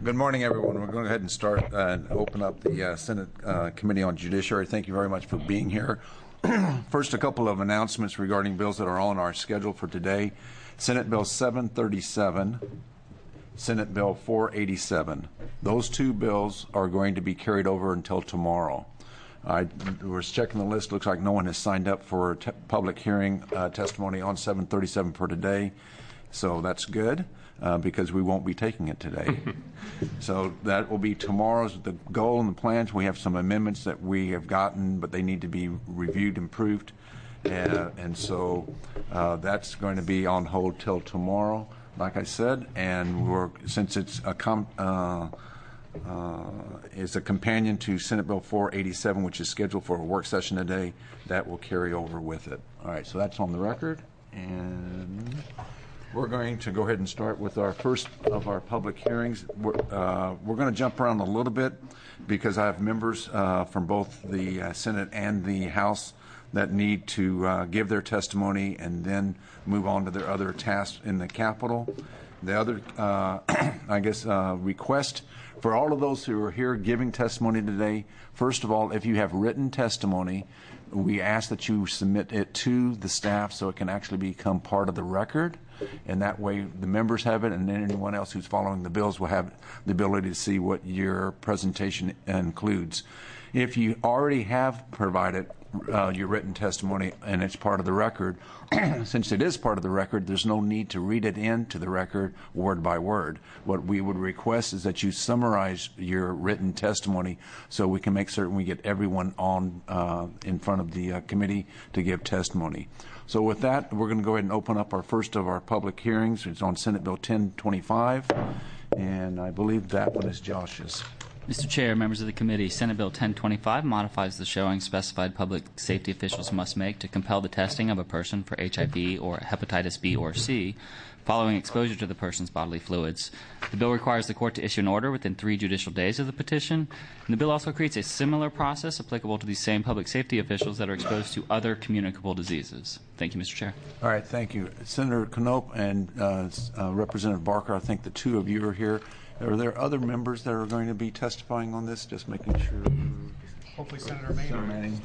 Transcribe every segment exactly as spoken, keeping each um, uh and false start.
Good morning, everyone. We're going to go ahead and start uh, and open up the uh, Senate uh, Committee on Judiciary. Thank you very much for being here. First, a couple of announcements regarding bills that are on our schedule for today. Senate Bill seven thirty-seven, Senate Bill four eighty-seven. Those two bills are going to be carried over until tomorrow. I was checking the list. Looks like no one has signed up for te- public hearing uh, testimony on seven thirty-seven for today. So that's good uh, because we won't be taking it today. So that will be tomorrow's the goal and the plans. We have some amendments that we have gotten, but they need to be reviewed and approved. Uh, and so uh, that's going to be on hold till tomorrow, like I said. And we're, since it's a com- uh, uh, is a companion to Senate Bill four eighty-seven, which is scheduled for a work session today, that will carry over with it. All right, so that's on the record. And we're going to go ahead and start with our first of our public hearings. We're, uh, we're going to jump around a little bit because I have members uh, from both the uh, Senate and the House that need to uh, give their testimony and then move on to their other tasks in the Capitol. The other, uh, I guess, uh, request for all of those who are here giving testimony today, first of all, if you have written testimony, we ask that you submit it to the staff so it can actually become part of the record. And that way the members have it, and then anyone else who's following the bills will have the ability to see what your presentation includes. If you already have provided uh, your written testimony and it's part of the record, since it is part of the record, there's no need to read it into the record word by word. What we would request is that you summarize your written testimony so we can make certain we get everyone on uh, in front of the uh, committee to give testimony. So with that, we're going to go ahead and open up our first of our public hearings. It's on Senate Bill ten twenty-five, and I believe that one is Josh's. Mister Chair, members of the committee, Senate Bill ten twenty-five modifies the showing specified public safety officials must make to compel the testing of a person for H I V or hepatitis B or C following exposure to the person's bodily fluids. The bill requires the court to issue an order within three judicial days of the petition, and the bill also creates a similar process applicable to these same public safety officials that are exposed to other communicable diseases. Thank you, Mister Chair. All right, thank you. Senator Knopp and uh, uh, Representative Barker, I think the two of you are here. Are there other members that are going to be testifying on this? Just making sure. Hopefully, Senator Manning. Senator Manning.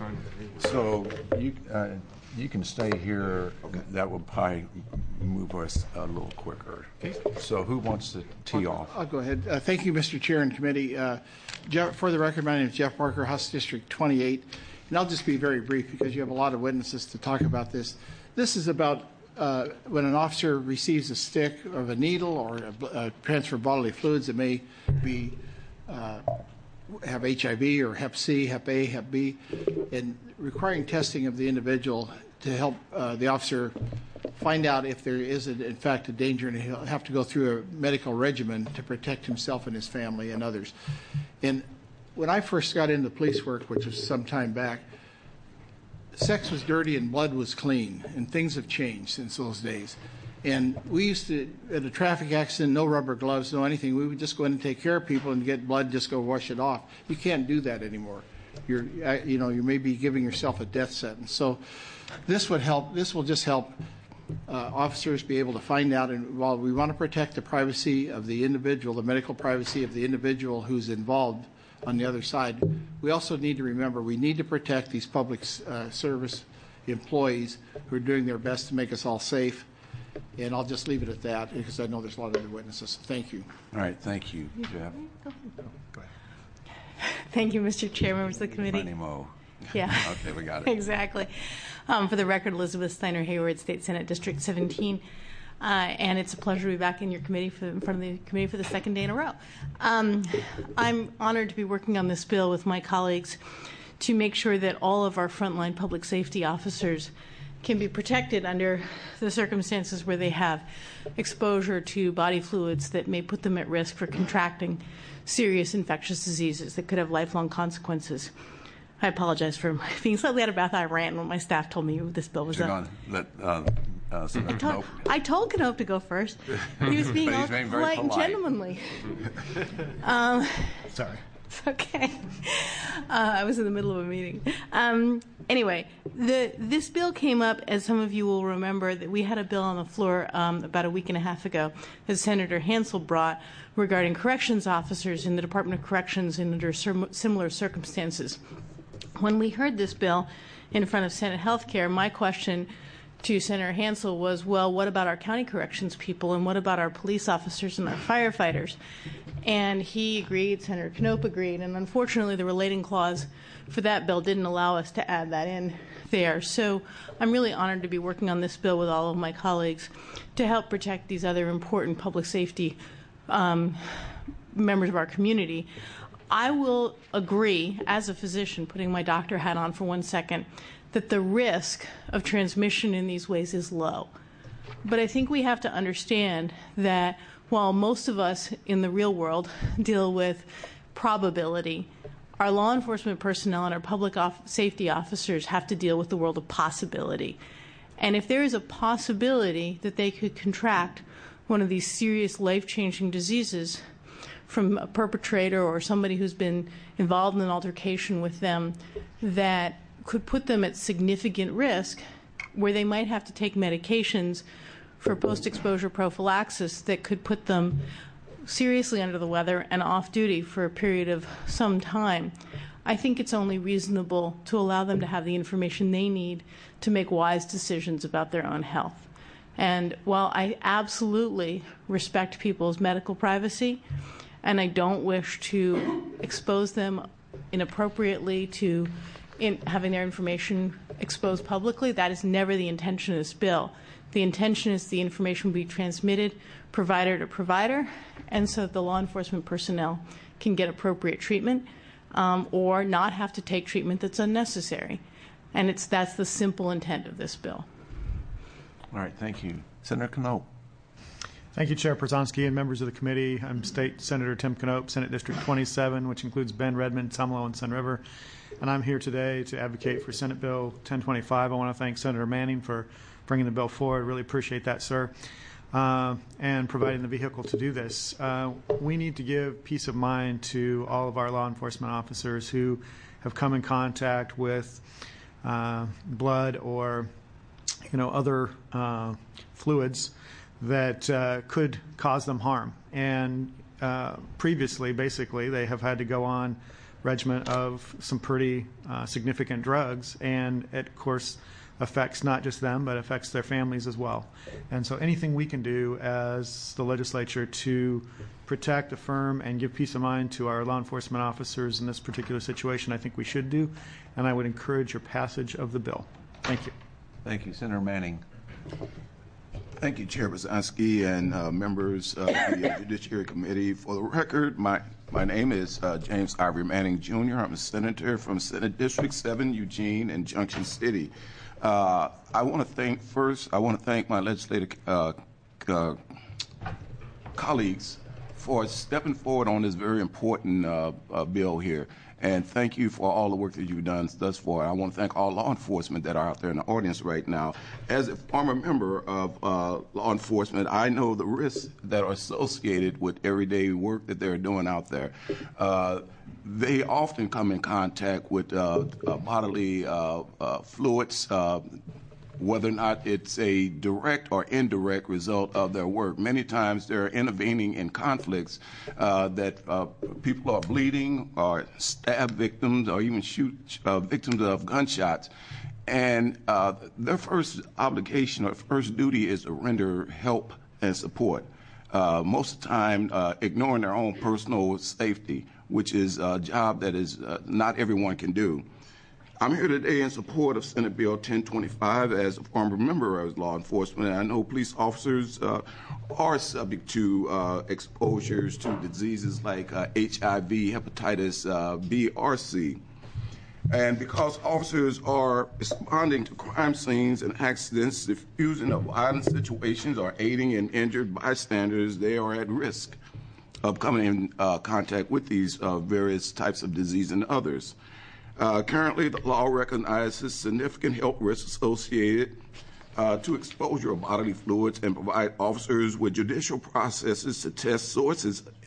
So you uh, you can stay here. Okay. That will probably move us a little quicker. Okay. So who wants to tee I'll, off? I'll go ahead. Uh, thank you, Mister Chair and committee. Uh, Jeff, for the record, my name is Jeff Barker, House District twenty-eight, and I'll just be very brief because you have a lot of witnesses to talk about this. This is about Uh, when an officer receives a stick of a needle or a, a transfer of bodily fluids that may be uh, have H I V or Hep C, Hep A, Hep B, and requiring testing of the individual to help uh, the officer find out if there is, a, in fact, a danger, and he'll have to go through a medical regimen to protect himself and his family and others. And when I first got into police work, which was some time back, sex was dirty and blood was clean, and things have changed since those days. And we used to, at a traffic accident, no rubber gloves, no anything. We would just go in and take care of people and get blood, just go wash it off. You can't do that anymore. You're, you know, you may be giving yourself a death sentence. So this would help. This will just help uh, officers be able to find out. And while we want to protect the privacy of the individual, the medical privacy of the individual who's involved on the other side, we also need to remember we need to protect these public uh, service employees who are doing their best to make us all safe. And I'll just leave it at that because I know there's a lot of other witnesses. Thank you. All right, thank you, Jeff. Go ahead. Thank you, Mister Chair, members of the committee. My name Mo. Yeah. Okay, we got it. Exactly. Um, for the record, Elizabeth Steiner Hayward, State Senate District seventeen. Uh, and it's a pleasure to be back in your committee, for, in front of the committee for the second day in a row. Um, I'm honored to be working on this bill with my colleagues to make sure that all of our frontline public safety officers can be protected under the circumstances where they have exposure to body fluids that may put them at risk for contracting serious infectious diseases that could have lifelong consequences. I apologize for being slightly out of breath. I ran when my staff told me this bill was You're up. Let, uh, uh, I told, I told Knopp to go first. He was being all being polite, polite and gentlemanly. um, Sorry. Okay. Uh, I was in the middle of a meeting. Um, anyway, the, this bill came up, as some of you will remember, that we had a bill on the floor um, about a week and a half ago that Senator Hansel brought regarding corrections officers in the Department of Corrections in under sim- similar circumstances. When we heard this bill in front of Senate Healthcare, my question to Senator Hansel was, well, what about our county corrections people, and what about our police officers and our firefighters? And he agreed, Senator Knopp agreed, and unfortunately the relating clause for that bill didn't allow us to add that in there. So I'm really honored to be working on this bill with all of my colleagues to help protect these other important public safety um, members of our community. I will agree, as a physician, putting my doctor hat on for one second, that the risk of transmission in these ways is low. But I think we have to understand that while most of us in the real world deal with probability, our law enforcement personnel and our public off- safety officers have to deal with the world of possibility. And if there is a possibility that they could contract one of these serious life-changing diseases from a perpetrator or somebody who's been involved in an altercation with them that could put them at significant risk, where they might have to take medications for post-exposure prophylaxis that could put them seriously under the weather and off duty for a period of some time, I think it's only reasonable to allow them to have the information they need to make wise decisions about their own health. And while I absolutely respect people's medical privacy, and I don't wish to expose them inappropriately to in having their information exposed publicly, that is never the intention of this bill. The intention is the information will be transmitted provider to provider, and so that the law enforcement personnel can get appropriate treatment um, or not have to take treatment that's unnecessary. And it's that's the simple intent of this bill. All right, thank you. Senator Knopp. Thank you, Chair Przonski and members of the committee. I'm State Senator Tim Knopp, Senate District twenty-seven, which includes Bend, Redmond, Tumalo, and Sun River. And I'm here today to advocate for Senate Bill ten twenty-five. I want to thank Senator Manning for bringing the bill forward. Really appreciate that, sir, uh, and providing the vehicle to do this. Uh, we need to give peace of mind to all of our law enforcement officers who have come in contact with uh, blood or, you know, other uh, fluids that uh, could cause them harm. And uh, previously, basically, they have had to go on regimen of some pretty uh, significant drugs, and it, of course, affects not just them, but affects their families as well. And so anything we can do as the legislature to protect, affirm, and give peace of mind to our law enforcement officers in this particular situation, I think we should do, and I would encourage your passage of the bill. Thank you. Thank you. Senator Manning. Thank you, Chair Przonski and uh, members of the uh, Judiciary Committee. For the record, my, my name is uh, James Ivory Manning, Junior I'm a senator from Senate District seven, Eugene, and Junction City. Uh, I want to thank, first, I want to thank my legislative uh, uh, colleagues for stepping forward on this very important uh, uh, bill here. And thank you for all the work that you've done thus far. I want to thank all law enforcement that are out there in the audience right now. As a former member of uh, law enforcement, I know the risks that are associated with everyday work that they're doing out there. Uh, they often come in contact with uh, uh, bodily uh, uh, fluids, uh, whether or not it's a direct or indirect result of their work. Many times they're intervening in conflicts uh, that uh, people are bleeding or stab victims or even shoot uh, victims of gunshots. And uh, their first obligation or first duty is to render help and support, uh, most of the time uh, ignoring their own personal safety, which is a job that is uh, not everyone can do. I'm here today in support of Senate Bill ten twenty-five as a former member of law enforcement. And I know police officers uh, are subject to uh, exposures to diseases like uh, H I V, hepatitis uh, B or C. And because officers are responding to crime scenes and accidents, diffusing of violent situations, or aiding in injured bystanders, they are at risk of coming in uh, contact with these uh, various types of disease and others. Uh, currently, the law recognizes significant health risks associated uh, to exposure of bodily fluids and provide officers with judicial processes to test sources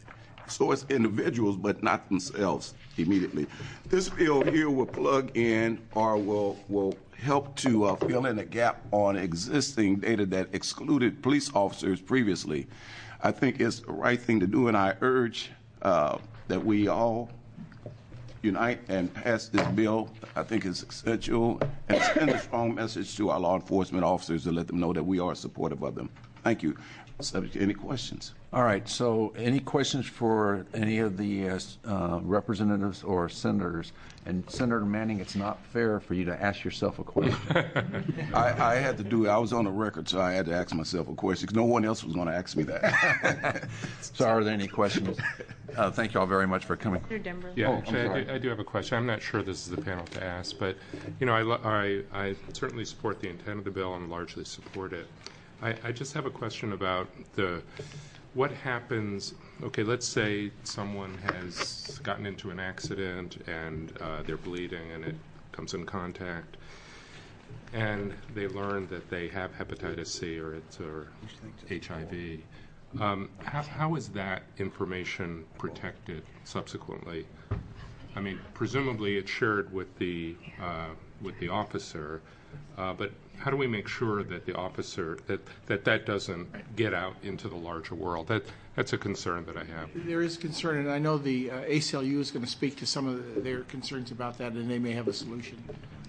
so as individuals, but not themselves immediately. This bill here will plug in or will will help to uh, fill in a gap on existing data that excluded police officers previously. I think it's the right thing to do, and I urge uh, that we all unite and pass this bill. I think it's essential, and send a strong message to our law enforcement officers to let them know that we are supportive of them. Thank you. Subject to any questions? All right, so any questions for any of the uh, uh, representatives or senators? And Senator Manning, it's not fair for you to ask yourself a question. I, I had to do it. I was on the record, so I had to ask myself a question because no one else was going to ask me that. So are there any questions? Uh, thank you all very much for coming. Senator Denver. Yeah, Oh, I'm actually, I sorry. do, I do have a question. I'm not sure this is the panel to ask, but you know, I, lo- I, I certainly support the intent of the bill and largely support it. I, I just have a question about the what happens. Okay, let's say someone has gotten into an accident and uh, they're bleeding, and it comes in contact, and they learn that they have hepatitis C or it's or H I V. Um, how, how is that information protected subsequently? I mean, presumably it's shared with the uh, with the officer, uh, but how do we make sure that the officer that that, that doesn't get out into the larger world? That that's a concern that I have. There is concern, and I know the uh, A C L U is going to speak to some of the, their concerns about that, and they may have a solution.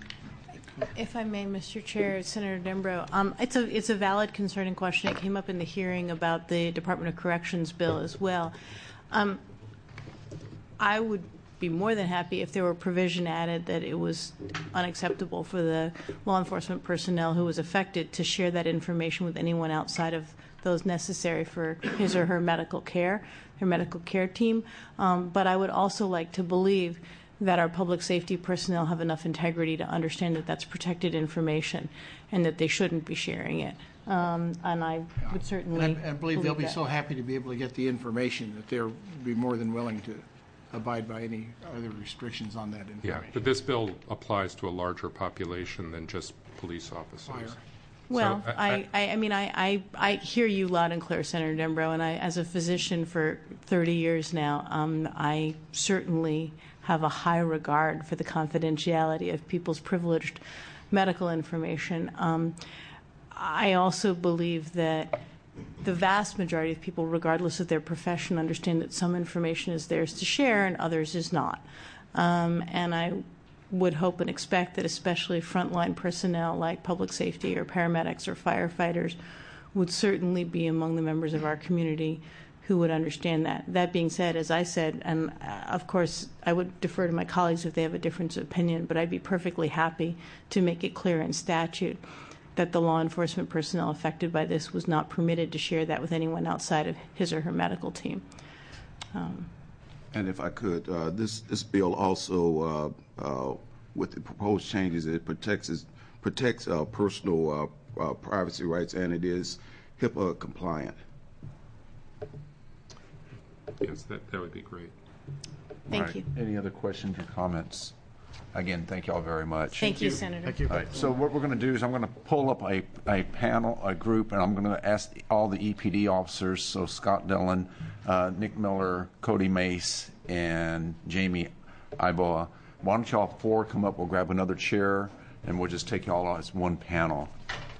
If I may, Mister Chair, Senator Dembro, um, it's a it's a valid concern and question. It came up in the hearing about the Department of Corrections bill as well. Um, I would be more than happy if there were provision added that it was unacceptable for the law enforcement personnel who was affected to share that information with anyone outside of those necessary for his or her medical care, their medical care team. Um, but I would also like to believe that our public safety personnel have enough integrity to understand that that's protected information and that they shouldn't be sharing it. Um, and I would certainly And I, I believe they'll be that. so happy to be able to get the information that they'll be more than willing to abide by any other restrictions on that Yeah, information. but this bill applies to a larger population than just police officers. Fire. Well, So, I- I, I, I mean, I, I, I hear you loud and clear, Senator Dembro, and I, as a physician for thirty years now, um, I certainly have a high regard for the confidentiality of people's privileged medical information. Um, I also believe that the vast majority of people, regardless of their profession, understand that some information is theirs to share and others is not. Um, and I would hope and expect that especially frontline personnel like public safety or paramedics or firefighters would certainly be among the members of our community who would understand that. That being said, as I said, and uh, of course I would defer to my colleagues if they have a difference of opinion, but I'd be perfectly happy to make it clear in statute that the law enforcement personnel affected by this was not permitted to share that with anyone outside of his or her medical team. Um, And if I could, uh, this this bill also, uh, uh, with the proposed changes, it protects is- protects uh, personal uh, uh, privacy rights, and it is HIPAA compliant. Yes, that, that would be great. Thank All right. you. Any other questions or comments? Again, thank you all very much. Thank you, Senator. Thank you. All right, so what we're going to do is I'm going to pull up a, a panel, a group, and I'm going to ask all the E P D officers, so Scott Dillon, uh, Nick Miller, Cody Mace, and Jamie Iboa. Why don't y'all four come up, we'll grab another chair, and we'll just take you all as one panel.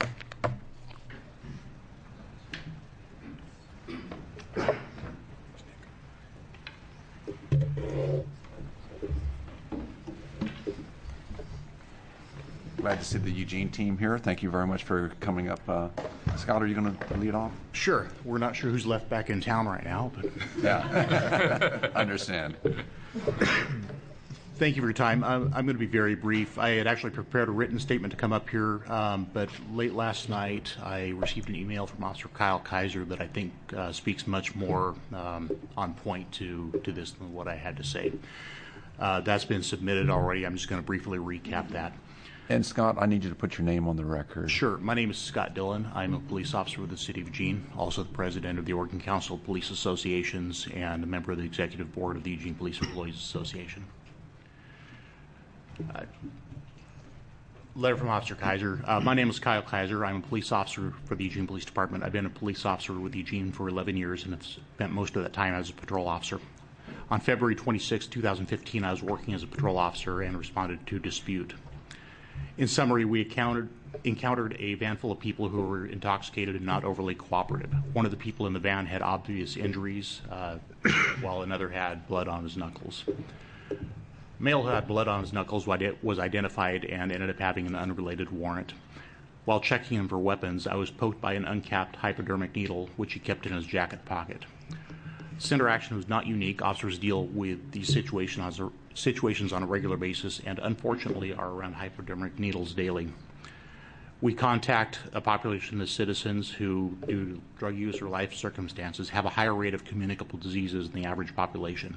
Glad to see the Eugene team here. Thank you very much for coming up. Uh, Scott, are you going to lead off? Sure. We're not sure who's left back in town right now, but Yeah. Understand. thank you for your time. I'm, I'm going to be very brief. I had actually prepared a written statement to come up here, um, but late last night I received an email from Officer Kyle Kaiser that I think uh, speaks much more um, on point to, to this than what I had to say. Uh, that's been submitted already. I'm just going to briefly recap that. And Scott, I need you to put your name on the record. Sure. My name is Scott Dillon. I'm a police officer with the City of Eugene, also the president of the Oregon Council of Police Associations and a member of the executive board of the Eugene Police Employees Association. Uh, Letter from Officer Kaiser. Uh, my name is Kyle Kaiser. I'm a police officer for the Eugene Police Department. I've been a police officer with Eugene for eleven years and have spent most of that time as a patrol officer. On February twenty-sixth, two thousand fifteen, I was working as a patrol officer and responded to a dispute. In summary, we encountered, encountered a van full of people who were intoxicated and not overly cooperative. One of the people in the van had obvious injuries, uh, while another had blood on his knuckles. Male who had blood on his knuckles was identified and ended up having an unrelated warrant. While checking him for weapons, I was poked by an uncapped hypodermic needle, which he kept in his jacket pocket. This interaction was not unique. Officers deal with these situations on, situations on a regular basis and unfortunately are around hypodermic needles daily. We contact a population of citizens who, due to drug use or life circumstances, have a higher rate of communicable diseases than the average population.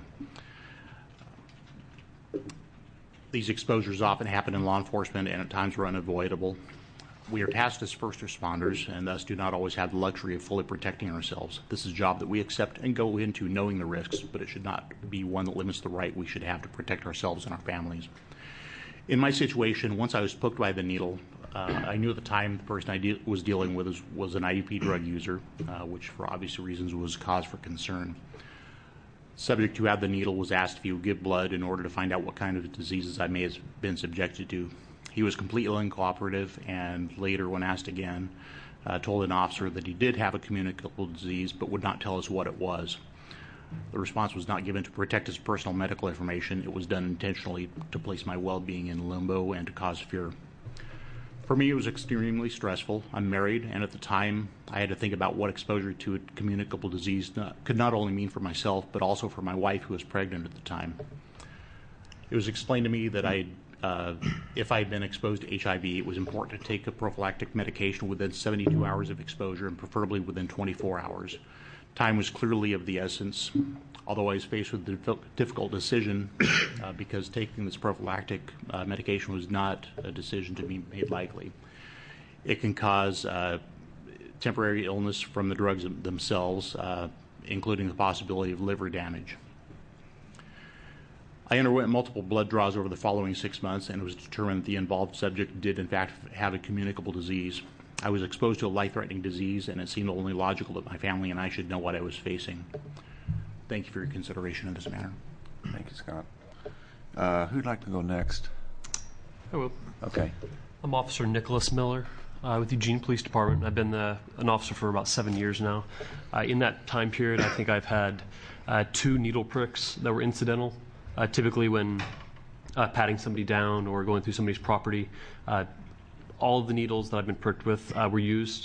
These exposures often happen in law enforcement and at times are unavoidable. We are tasked as first responders and thus do not always have the luxury of fully protecting ourselves. This is a job that we accept and go into knowing the risks, but it should not be one that limits the right we should have to protect ourselves and our families. In my situation, once I was poked by the needle, uh, I knew at the time the person I de- was dealing with was, was an I U P drug user, uh, which for obvious reasons was cause for concern. Subject to have the needle was asked if he would give blood in order to find out what kind of diseases I may have been subjected to. He was completely uncooperative and later, when asked again, uh, told an officer that he did have a communicable disease but would not tell us what it was. The response was not given to protect his personal medical information. It was done intentionally to place my well-being in limbo and to cause fear. For me, it was extremely stressful. I'm married, and at the time, I had to think about what exposure to a communicable disease not, could not only mean for myself, but also for my wife, who was pregnant at the time. It was explained to me that I, uh, if I had been exposed to H I V, it was important to take a prophylactic medication within seventy-two hours of exposure, and preferably within twenty-four hours. Time was clearly of the essence, although I was faced with a difficult decision uh, because taking this prophylactic uh, medication was not a decision to be made lightly. It can cause uh, temporary illness from the drugs themselves, uh, including the possibility of liver damage. I underwent multiple blood draws over the following six months, and it was determined that the involved subject did in fact have a communicable disease. I was exposed to a life-threatening disease, and it seemed only logical that my family and I should know what I was facing. Thank you for your consideration in this matter. Thank you, Scott. Uh, who'd like to go next? I will. Okay. I'm Officer Nicholas Miller uh, with Eugene Police Department. I've been the, an officer for about seven years now. Uh, in that time period, I think I've had uh, two needle pricks that were incidental. Uh, typically when uh, patting somebody down or going through somebody's property, uh, all of the needles that I've been pricked with uh, were used.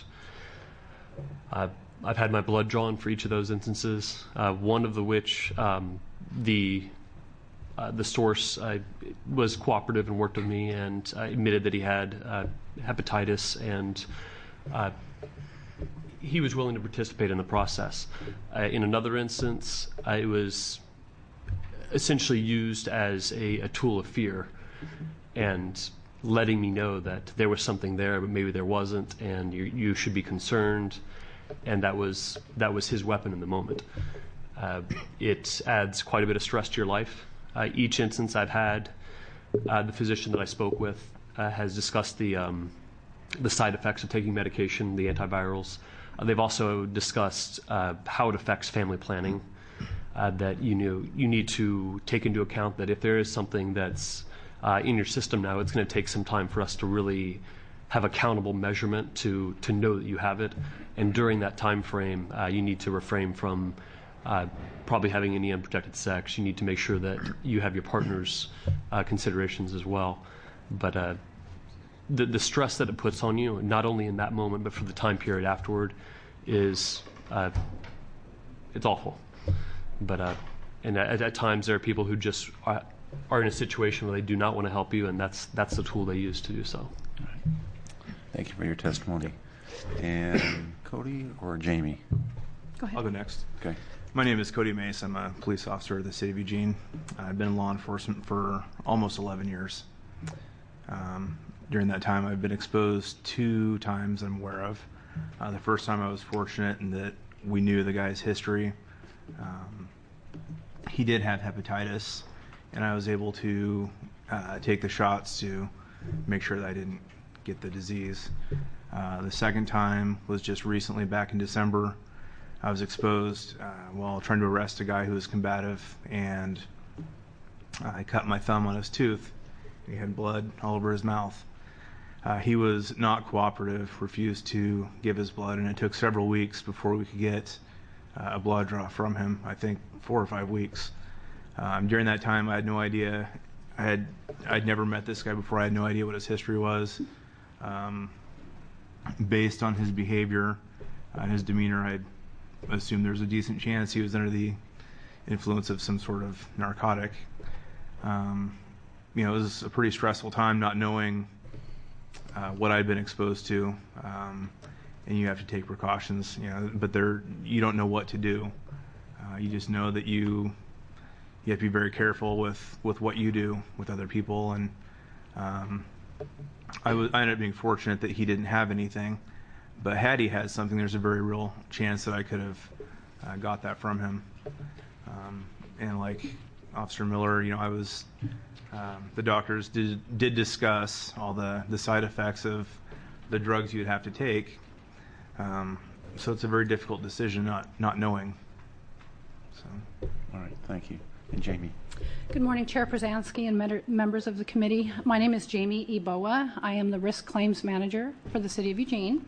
Uh, I've had my blood drawn for each of those instances, uh, one of the which um, the uh, the source uh, was cooperative and worked with me and uh, admitted that he had uh, hepatitis, and uh, he was willing to participate in the process. Uh, in another instance, uh, it was essentially used as a, a tool of fear and letting me know that there was something there, but maybe there wasn't, and you, you should be concerned. And that was that was his weapon in the moment. Uh, it adds quite a bit of stress to your life. Uh, each instance I've had, uh, the physician that I spoke with uh, has discussed the um, the side effects of taking medication, the antivirals. Uh, they've also discussed uh, how it affects family planning. Uh, that you know you need to take into account that if there is something that's uh, in your system now, it's going to take some time for us to really have accountable measurement to to know that you have it. And during that time frame, uh, you need to refrain from uh, probably having any unprotected sex. You need to make sure that you have your partner's uh, considerations as well. But uh, the the stress that it puts on you, not only in that moment but for the time period afterward, is uh, it's awful. But uh, and at, at times there are people who just are, are in a situation where they do not want to help you, and that's that's the tool they use to do so. All right. Thank you for your testimony. And Cody or Jamie? Go ahead. I'll go next. Okay. My name is Cody Mace. I'm a police officer of the city of Eugene. I've been in law enforcement for almost eleven years. Um, during that time, I've been exposed two times I'm aware of. Uh, the first time I was fortunate in that we knew the guy's history. Um, he did have hepatitis, and I was able to uh, take the shots to make sure that I didn't get the disease. Uh, the second time was just recently back in December. I was exposed uh, while trying to arrest a guy who was combative, and I cut my thumb on his tooth. He had blood all over his mouth. Uh, he was not cooperative, refused to give his blood, and it took several weeks before we could get uh, a blood draw from him. I think four or five weeks. Um, during that time, I had no idea. I had I'd never met this guy before. I had no idea what his history was. Um, based on his behavior and his demeanor, I assumed there was a decent chance he was under the influence of some sort of narcotic. Um, you know, it was a pretty stressful time not knowing uh, what I'd been exposed to, um, and you have to take precautions. You know, but there you don't know what to do. Uh, you just know that you you have to be very careful with, with what you do with other people. And um, I was I ended up being fortunate that he didn't have anything. But had he had something, there's a very real chance that I could have uh, got that from him. Um, and like Officer Miller, you know, I was. Um, the doctors did, did discuss all the, the side effects of the drugs you'd have to take. Um, so it's a very difficult decision, not not knowing. So. All right, thank you. And Jamie. Good morning, Chair Przansky and med- members of the committee. My name is Jamie Eboa. I am the Risk Claims Manager for the City of Eugene.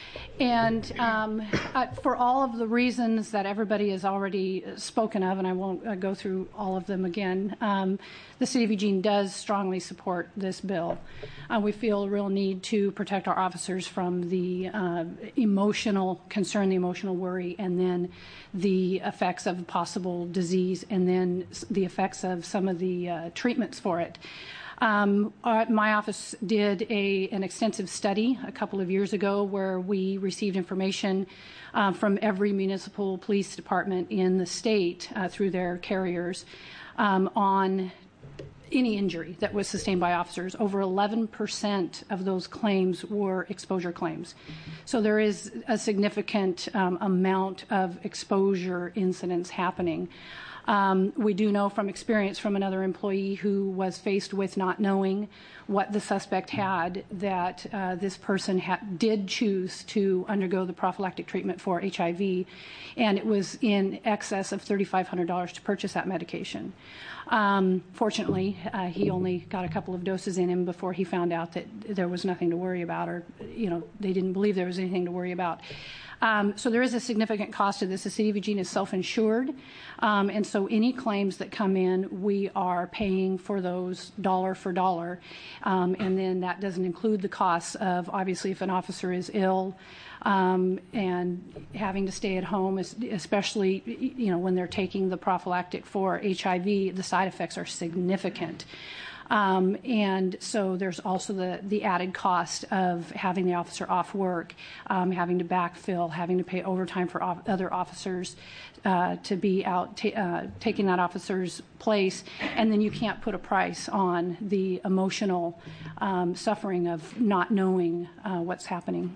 And um, uh, for all of the reasons that everybody has already spoken of, and I won't uh, go through all of them again, um, the City of Eugene does strongly support this bill. Uh, we feel a real need to protect our officers from the uh, emotional concern, the emotional worry, and then the effects of possible disease, and then the effects of some of the uh, treatments for it. Um, our, my office did a, an extensive study a couple of years ago where we received information uh, from every municipal police department in the state uh, through their carriers um, on any injury that was sustained by officers. Over eleven percent of those claims were exposure claims. So there is a significant um, amount of exposure incidents happening. Um, we do know from experience from another employee who was faced with not knowing what the suspect had that uh, this person ha- did choose to undergo the prophylactic treatment for H I V, and it was in excess of three thousand five hundred dollars to purchase that medication. Um, fortunately, uh, he only got a couple of doses in him before he found out that there was nothing to worry about, or you know, they didn't believe there was anything to worry about. Um, so there is a significant cost to this. The City of Eugene is self-insured, um, and so any claims that come in, we are paying for those dollar for dollar, um, and then that doesn't include the costs of, obviously, if an officer is ill um, and having to stay at home, especially you know when they're taking the prophylactic for H I V, the side effects are significant. Um, and so there's also the, the added cost of having the officer off work, um, having to backfill, having to pay overtime for off- other officers uh, to be out ta- uh, taking that officer's place. And then you can't put a price on the emotional um, suffering of not knowing uh, what's happening.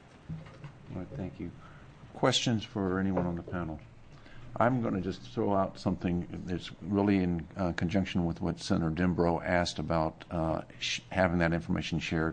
All right, thank you. Questions for anyone on the panel? I'm going to just throw out something that's really in uh, conjunction with what Senator Denbrough asked about uh, sh- having that information shared.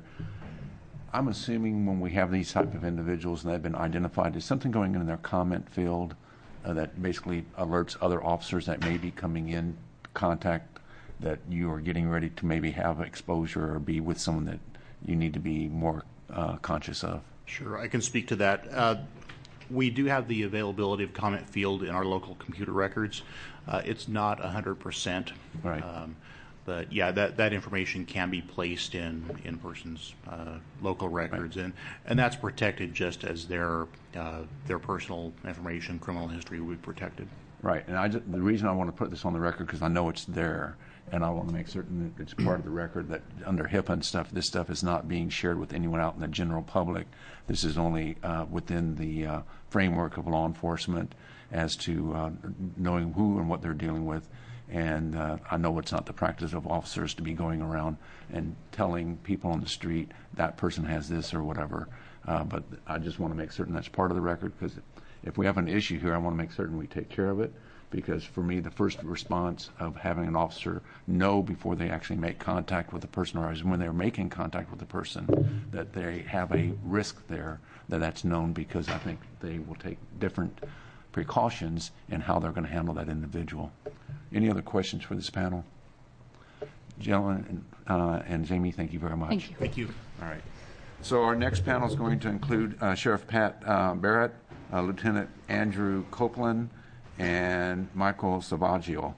I'm assuming when we have these type of individuals and they've been identified, is something going in their comment field uh, that basically alerts other officers that may be coming in contact that you are getting ready to maybe have exposure or be with someone that you need to be more uh, conscious of? Sure, I can speak to that. Uh, We do have the availability of comment field in our local computer records. Uh, it's not one hundred percent. Right. Um, but yeah, that, that information can be placed in, in persons' uh, local records, right. and, and that's protected just as their uh, their personal information, criminal history will be protected. Right, and I just, the reason I want to put this on the record because I know it's there, and I want to make certain that it's part of the record that under HIPAA and stuff, this stuff is not being shared with anyone out in the general public. This is only uh, within the uh, framework of law enforcement as to uh, knowing who and what they're dealing with. And uh, I know it's not the practice of officers to be going around and telling people on the street that person has this or whatever. Uh, but I just want to make certain that's part of the record because if we have an issue here, I want to make certain we take care of it because for me, the first response of having an officer know before they actually make contact with the person, or when they're making contact with the person, that they have a risk there, that that's known, because I think they will take different precautions in how they're going to handle that individual. Any other questions for this panel? Gentlemen uh, and Jamie, thank you very much. Thank you. Thank you. All right. So our next panel is going to include uh, Sheriff Pat uh, Barrett, uh, Lieutenant Andrew Copeland, and Michael Savaggio.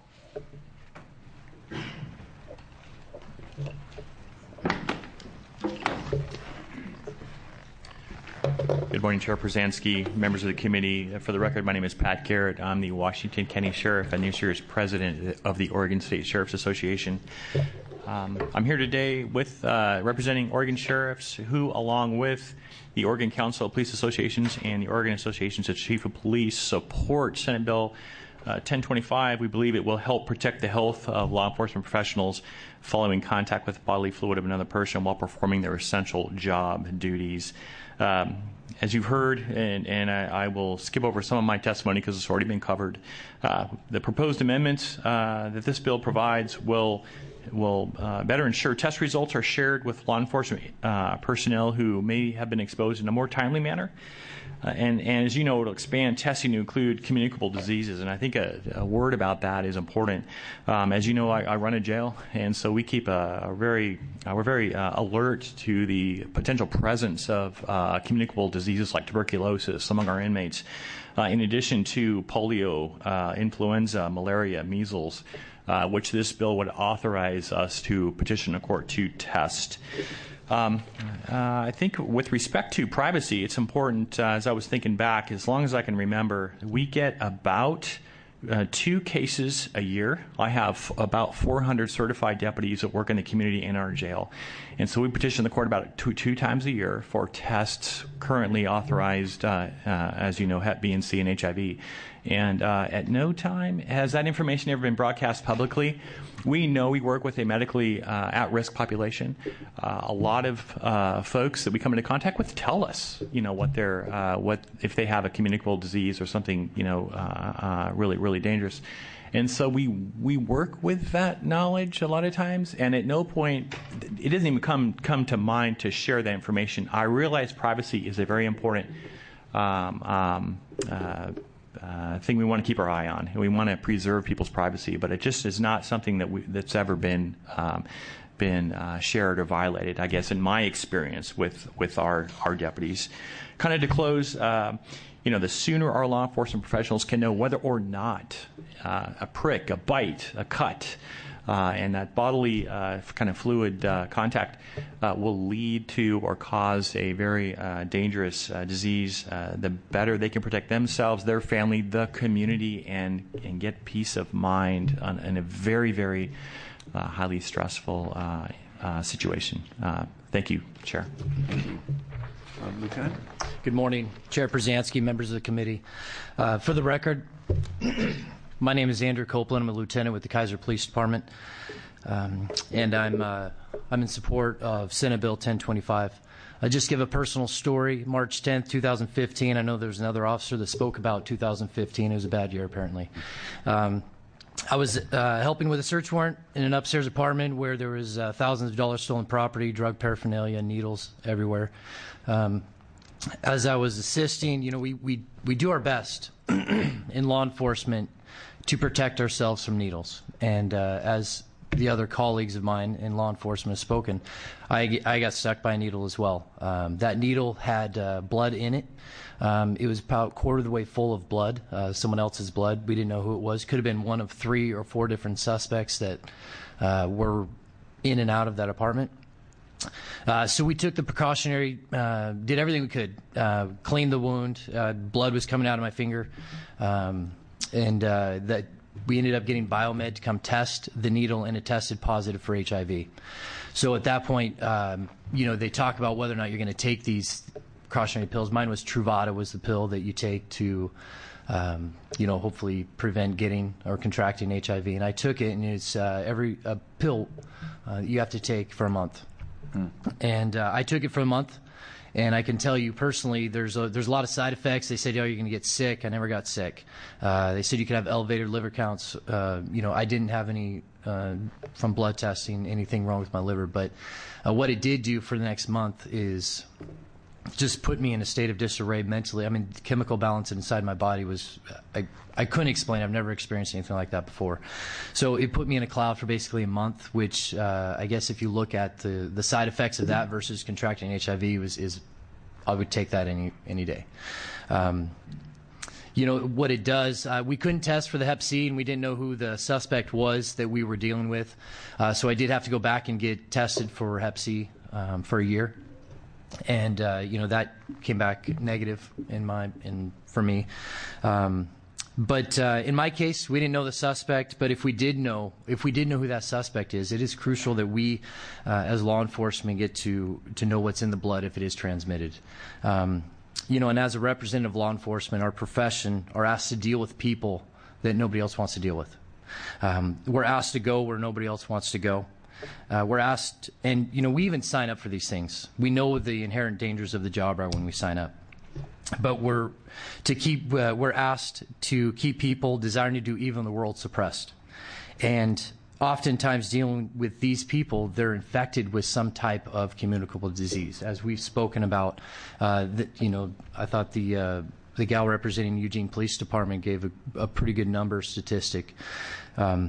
Good morning, Chair Przanski, members of the committee. For the record, my name is Pat Garrett. I'm the Washington County Sheriff and this year's president of the Oregon State Sheriff's Association. Um, I'm here today with uh, representing Oregon sheriffs who, along with the Oregon Council of Police Associations and the Oregon Associations of Chief of Police, support Senate Bill uh, ten twenty-five. We believe it will help protect the health of law enforcement professionals following contact with bodily fluid of another person while performing their essential job duties. Um, as you've heard, and, and I, I will skip over some of my testimony because it's already been covered, uh, the proposed amendments uh, that this bill provides will will uh, better ensure test results are shared with law enforcement uh, personnel who may have been exposed in a more timely manner. Uh, and, and as you know, it will expand testing to include communicable diseases. And I think a, a word about that is important. Um, as you know, I, I run a jail, and so we keep a, a very, uh, we're very uh, alert to the potential presence of uh, communicable diseases like tuberculosis among our inmates, uh, in addition to polio, uh, influenza, malaria, measles, uh, which this bill would authorize us to petition a court to test. Um, uh, I think with respect to privacy, it's important, uh, as I was thinking back, as long as I can remember, we get about uh, two cases a year. I have about four hundred certified deputies that work in the community in our jail. And so we petition the court about two, two times a year for tests currently authorized, uh, uh, as you know, Hep B and C and H I V. And uh, at no time has that information ever been broadcast publicly. We know we work with a medically uh, at-risk population. Uh, a lot of uh, folks that we come into contact with tell us, you know, what they're, uh, what if they have a communicable disease or something, you know, uh, uh, really, really dangerous. And so we we work with that knowledge a lot of times, and at no point, it doesn't even come come to mind to share that information. I realize privacy is a very important um, um, uh, uh, thing we want to keep our eye on. We want to preserve people's privacy, but it just is not something that we, that's ever been um, been uh, shared or violated, I guess, in my experience with, with our, our deputies. Kind of to close, uh, you know, the sooner our law enforcement professionals can know whether or not uh, a prick, a bite, a cut, uh, and that bodily uh, kind of fluid uh, contact uh, will lead to or cause a very uh, dangerous uh, disease, uh, the better they can protect themselves, their family, the community, and, and get peace of mind on, in a very, very uh, highly stressful uh, uh, situation. Uh, thank you, Chair. Thank you. Uh, Lieutenant? Good morning, Chair Przanski, members of the committee. Uh, for the record, my name is Andrew Copeland. I'm a lieutenant with the Kaiser Police Department, um, and I'm uh, I'm in support of Senate Bill ten twenty-five. I'll just give a personal story. March tenth, two thousand fifteen. I know there was another officer that spoke about two thousand fifteen. It was a bad year, apparently. Um, I was uh, helping with a search warrant in an upstairs apartment where there was uh, thousands of dollars stolen property, drug paraphernalia, needles everywhere. Um, as I was assisting, you know, we, we, we do our best in law enforcement to protect ourselves from needles. And uh, as the other colleagues of mine in law enforcement have spoken, I, I got stuck by a needle as well. Um, that needle had uh, blood in it. Um, it was about a quarter of the way full of blood, uh, someone else's blood. We didn't know who it was. Could have been one of three or four different suspects that uh, were in and out of that apartment. Uh, so we took the precautionary, uh, did everything we could, uh, cleaned the wound. Uh, blood was coming out of my finger, um, and uh, that we ended up getting Biomed to come test the needle, and it tested positive for H I V. So at that point, um, you know, they talk about whether or not you're going to take these precautionary pills. Mine was Truvada, was the pill that you take to, um, you know, hopefully prevent getting or contracting H I V. And I took it, and it's uh, every a pill uh, you have to take for a month. And uh, I took it for a month. And I can tell you personally, there's a, there's a lot of side effects. They said, oh, you're going to get sick. I never got sick. Uh, they said you could have elevated liver counts. Uh, you know, I didn't have any, uh, from blood testing, anything wrong with my liver. But uh, what it did do for the next month is just put me in a state of disarray mentally. I mean, the chemical balance inside my body was, I, I couldn't explain. I've never experienced anything like that before. So it put me in a cloud for basically a month, which uh, I guess if you look at the, the side effects of that versus contracting H I V, was, is I would take that any, any day. Um, you know, what it does, uh, we couldn't test for the hep C, and we didn't know who the suspect was that we were dealing with. Uh, so I did have to go back and get tested for hep C um, for a year. And, uh, you know, that came back negative in my, in, for me. Um, But uh, in my case, we didn't know the suspect. But if we did know, if we did know who that suspect is, it is crucial that we, uh, as law enforcement, get to to know what's in the blood if it is transmitted. Um, you know, and as a representative of law enforcement, our profession are asked to deal with people that nobody else wants to deal with. Um, we're asked to go where nobody else wants to go. Uh, we're asked, and you know, we even sign up for these things. We know what the inherent dangers of the job are when we sign up. But we're to keep uh, we're asked to keep people desiring to do evil in the world suppressed, and oftentimes dealing with these people, they're infected with some type of communicable disease. As we've spoken about, uh, that you know, I thought the uh, the gal representing Eugene Police Department gave a, a pretty good number statistic. Um,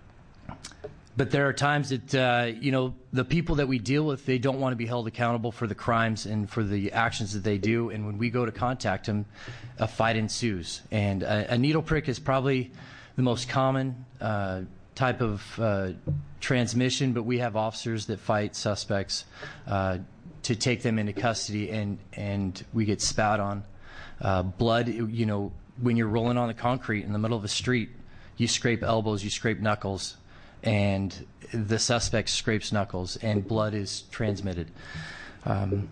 But there are times that, uh, you know, the people that we deal with, they don't want to be held accountable for the crimes and for the actions that they do. And when we go to contact them, a fight ensues. And a, a needle prick is probably the most common uh, type of uh, transmission, but we have officers that fight suspects uh, to take them into custody, and, and we get spat on. Uh, blood, you know, when you're rolling on the concrete in the middle of the street, you scrape elbows, you scrape knuckles, and the suspect scrapes knuckles, and blood is transmitted. Um,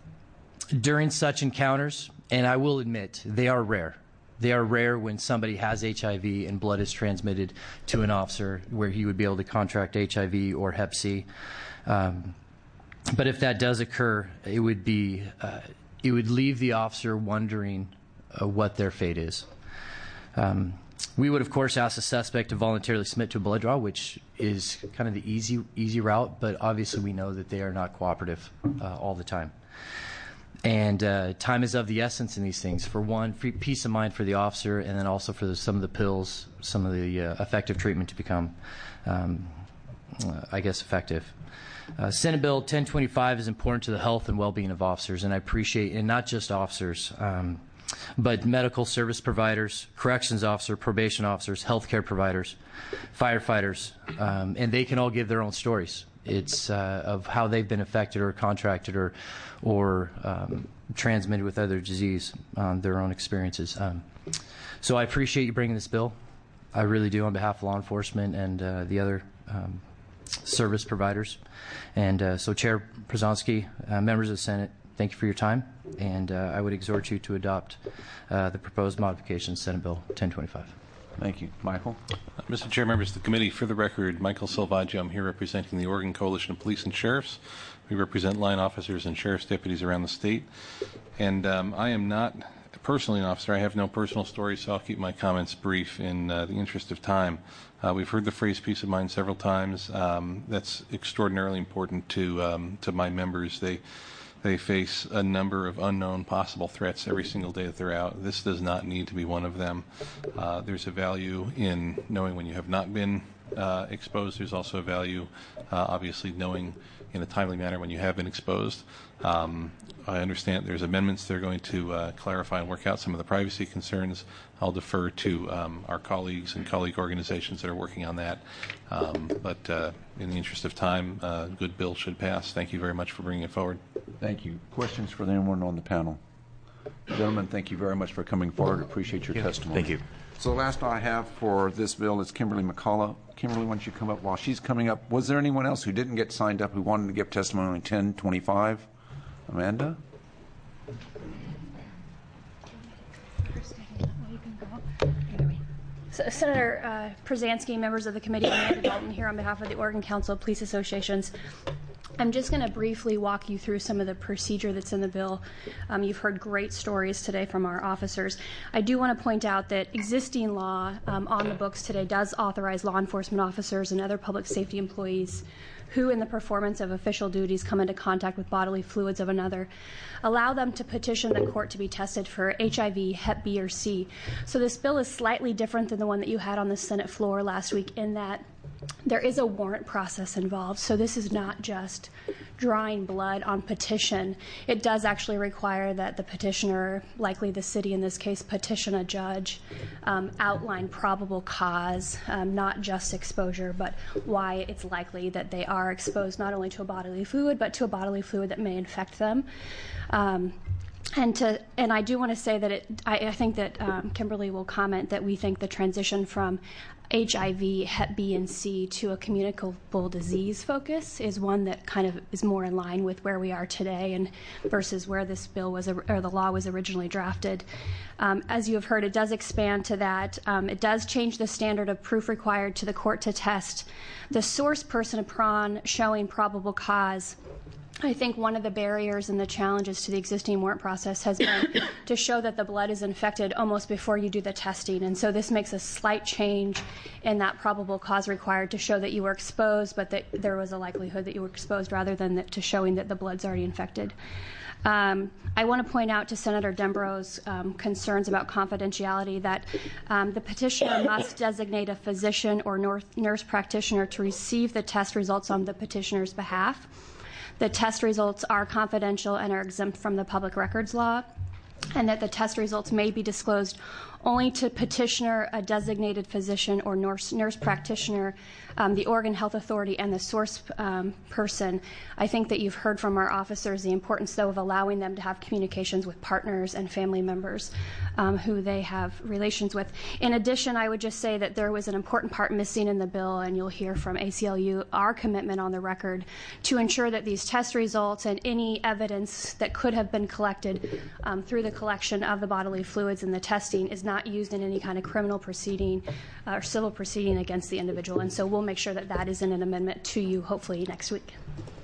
during such encounters, and I will admit, they are rare. They are rare when somebody has H I V and blood is transmitted to an officer where he would be able to contract H I V or hep C. Um, but if that does occur, it would be, uh, it would leave the officer wondering uh, what their fate is. Um, We would, of course, ask the suspect to voluntarily submit to a blood draw, which is kind of the easy easy route, but obviously we know that they are not cooperative uh, all the time. And uh, time is of the essence in these things. For one, free peace of mind for the officer, and then also for the, some of the pills, some of the uh, effective treatment to become, um, uh, I guess, effective. Uh, Senate Bill ten twenty-five is important to the health and well-being of officers, and I appreciate, and not just officers, um, but medical service providers, corrections officers, probation officers, healthcare providers, firefighters, um, and they can all give their own stories. It's uh, of how they've been affected or contracted or, or um, transmitted with other disease, um, their own experiences. Um, so I appreciate you bringing this bill. I really do, on behalf of law enforcement and uh, the other um, service providers. And uh, so, Chair Przanski, uh, members of the Senate, thank you for your time, and uh, I would exhort you to adopt uh, the proposed modifications, Senate Bill ten twenty-five. Thank you. Michael? Uh, Mister Chair, members of the committee, for the record, Michael Salvaggio. I'm here representing the Oregon Coalition of Police and Sheriffs. We represent line officers and sheriff's deputies around the state. And um, I am not personally an officer. I have no personal story, so I'll keep my comments brief in uh, the interest of time. Uh, we've heard the phrase peace of mind several times. Um, that's extraordinarily important to um, to my members. They They face a number of unknown possible threats every single day that they're out. This does not need to be one of them. Uh, there's a value in knowing when you have not been uh, exposed. There's also a value, uh, obviously, knowing in a timely manner when you have been exposed. Um, I understand there's amendments that are going to uh, clarify and work out some of the privacy concerns. I'll defer to um, our colleagues and colleague organizations that are working on that. Um, but uh, in the interest of time, a uh, good bill should pass. Thank you very much for bringing it forward. Thank you. Questions for anyone on the panel? Gentlemen, thank you very much for coming forward. Appreciate your testimony. Thank you. So the last I have for this bill is Kimberly McCullough. Kimberly, why don't you come up? While she's coming up, was there anyone else who didn't get signed up who wanted to give testimony on ten twenty-five? Amanda? So, Senator uh, Przanski, members of the committee, Amanda Dalton here on behalf of the Oregon Council of Police Associations. I'm just going to briefly walk you through some of the procedure that's in the bill. Um, you've heard great stories today from our officers. I do want to point out that existing law um, on the books today does authorize law enforcement officers and other public safety employees who, in the performance of official duties, come into contact with bodily fluids of another, allow them to petition the court to be tested for H I V, Hep B, or C. So this bill is slightly different than the one that you had on the Senate floor last week in that there is a warrant process involved. So this is not just drawing blood on petition. It does actually require that the petitioner, likely the city in this case, petition a judge, um, outline probable cause, um, not just exposure, but why it's likely that they are exposed not only to a bodily fluid, but to a bodily fluid that may infect them. Um, And to and I do want to say that it, I, I think that um, Kimberly will comment that we think the transition from H I V, Hep B, and C to a communicable disease focus is one that kind of is more in line with where we are today and versus where this bill was or the law was originally drafted. Um, as you have heard, it does expand to that. Um, it does change the standard of proof required to the court to test the source person upon showing probable cause. I think one of the barriers and the challenges to the existing warrant process has been to show that the blood is infected almost before you do the testing. And so this makes a slight change in that probable cause required to show that you were exposed, but that there was a likelihood that you were exposed rather than that to showing that the blood's already infected. Um, I want to point out to Senator Dembro's um, concerns about confidentiality that um, the petitioner must designate a physician or nurse practitioner to receive the test results on the petitioner's behalf. The test results are confidential and are exempt from the public records law, and that the test results may be disclosed only to petitioner, a designated physician, or nurse, nurse practitioner, um, the Oregon Health Authority, and the source um, person. I think that you've heard from our officers the importance, though, of allowing them to have communications with partners and family members um, who they have relations with. In addition, I would just say that there was an important part missing in the bill, and you'll hear from A C L U our commitment on the record to ensure that these test results and any evidence that could have been collected um, through the collection of the bodily fluids and the testing is not used in any kind of criminal proceeding uh, or civil proceeding against the individual. And so we'll make sure that that is in an amendment to you hopefully next week.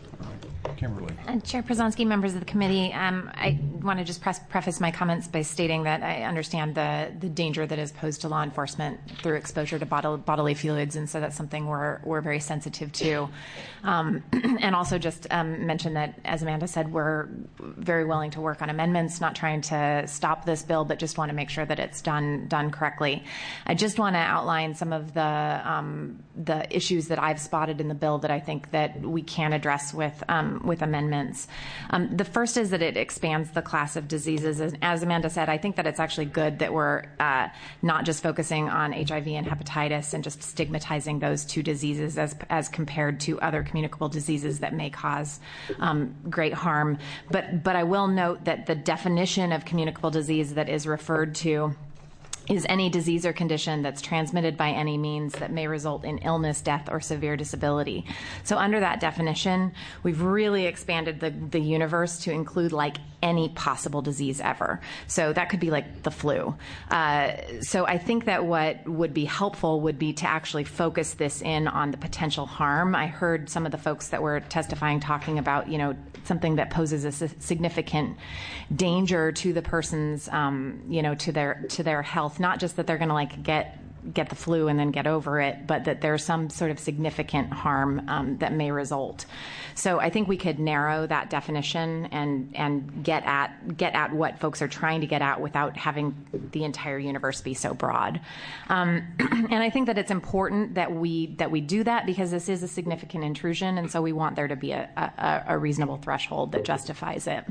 Kimberly. And Chair Przanski, members of the committee, um, I want to just press, preface my comments by stating that I understand the, the danger that is posed to law enforcement through exposure to bodily, bodily fluids, and so that's something we're, we're very sensitive to. Um, and also just um, mention that, as Amanda said, we're very willing to work on amendments, not trying to stop this bill, but just want to make sure that it's done done correctly. I just want to outline some of the um, the issues that I've spotted in the bill that I think that we can address with um, with amendments. Um, the first is that it expands the class of diseases. As, as Amanda said, I think that it's actually good that we're uh, not just focusing on H I V and hepatitis and just stigmatizing those two diseases as as compared to other communicable diseases that may cause um, great harm. But but I will note that the definition of communicable disease that is referred to is any disease or condition that's transmitted by any means that may result in illness, death, or severe disability. So under that definition, we've really expanded the, the universe to include like any possible disease ever. So that could be like the flu. Uh, so I think that what would be helpful would be to actually focus this in on the potential harm. I heard some of the folks that were testifying talking about, you know, something that poses a significant danger to the person's, um, you know, to their to their health. Not just that they're going to like get get the flu and then get over it, but that there's some sort of significant harm um, that may result. So I think we could narrow that definition and and get at get at what folks are trying to get at without having the entire universe be so broad. Um, and I think that it's important that we that we do that because this is a significant intrusion, and so we want there to be a, a, a reasonable threshold that justifies it.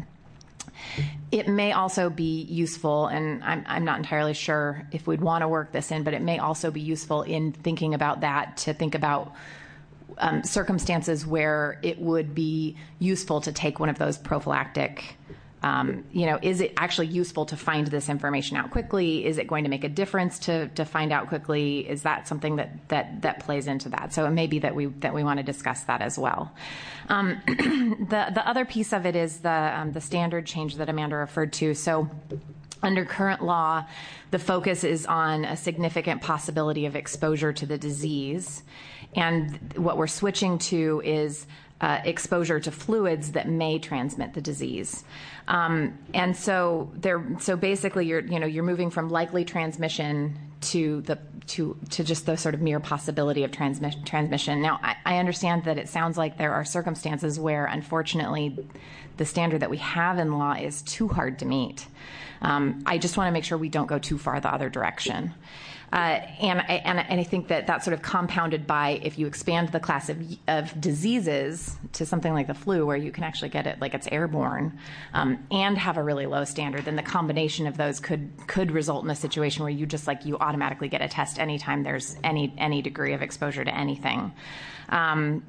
It may also be useful, and I'm, I'm not entirely sure if we'd want to work this in, but it may also be useful in thinking about that to think about um, circumstances where it would be useful to take one of those prophylactic Um, you know, is it actually useful to find this information out quickly? Is it going to make a difference to, to find out quickly? Is that something that, that, that plays into that? So it may be that we that we want to discuss that as well. Um, the the other piece of it is the um, the standard change that Amanda referred to. So under current law, the focus is on a significant possibility of exposure to the disease, and what we're switching to is uh, exposure to fluids that may transmit the disease. Um, and so there, so basically, you're you know you're moving from likely transmission to the to to just the sort of mere possibility of transmi- transmission. Now, I, I understand that it sounds like there are circumstances where, unfortunately, the standard that we have in law is too hard to meet. Um, I just want to make sure we don't go too far the other direction. Uh, and, I, and, and I think that that's sort of compounded by if you expand the class of, of diseases to something like the flu, where you can actually get it like it's airborne, um, and have a really low standard, then the combination of those could could result in a situation where you just like you automatically get a test anytime there's any any degree of exposure to anything. Um,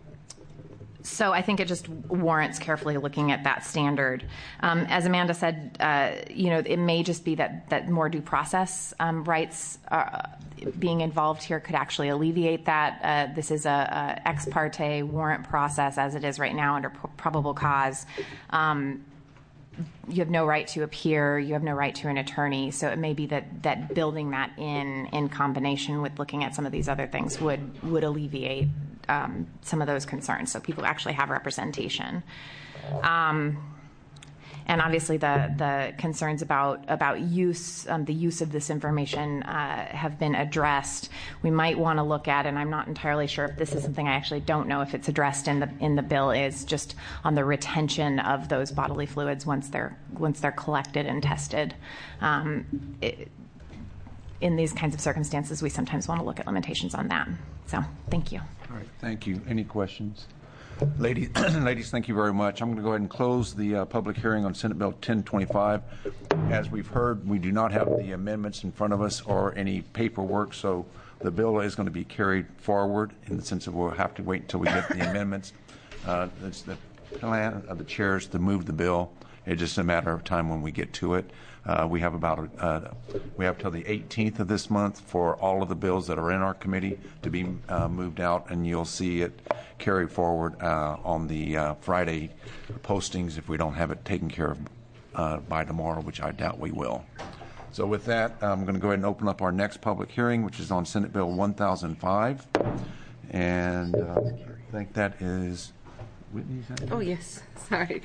So I think it just warrants carefully looking at that standard. Um, as Amanda said, uh, you know, it may just be that, that more due process um, rights uh, being involved here could actually alleviate that. Uh, this is a, a ex parte warrant process as it is right now under p- probable cause. Um, you have no right to appear, you have no right to an attorney, so it may be that, that building that in in combination with looking at some of these other things would, would alleviate Um, some of those concerns, so people actually have representation. Um, and obviously, the the concerns about about use, um, the use of this information, uh, have been addressed. We might want to look at, and I'm not entirely sure if this is something I actually don't know if it's addressed in the in the bill, is just on the retention of those bodily fluids once they're once they're collected and tested. Um, it, in these kinds of circumstances, we sometimes want to look at limitations on that. So, thank you. All right, thank you. Any questions? Ladies, ladies, thank you very much. I'm going to go ahead and close the uh, public hearing on Senate Bill ten twenty-five. As we've heard, we do not have the amendments in front of us or any paperwork, so the bill is going to be carried forward in the sense that we'll have to wait until we get the amendments. Uh, it's the plan of the chairs to move the bill. It's just a matter of time when we get to it. Uh, we have about uh, we have till the eighteenth of this month for all of the bills that are in our committee to be uh, moved out, and you'll see it carried forward uh, on the uh, Friday postings if we don't have it taken care of uh, by tomorrow, which I doubt we will. So with that, I'm going to go ahead and open up our next public hearing, which is on Senate Bill one thousand five, and uh, I think that is. Whitney, is that oh, yes. Sorry.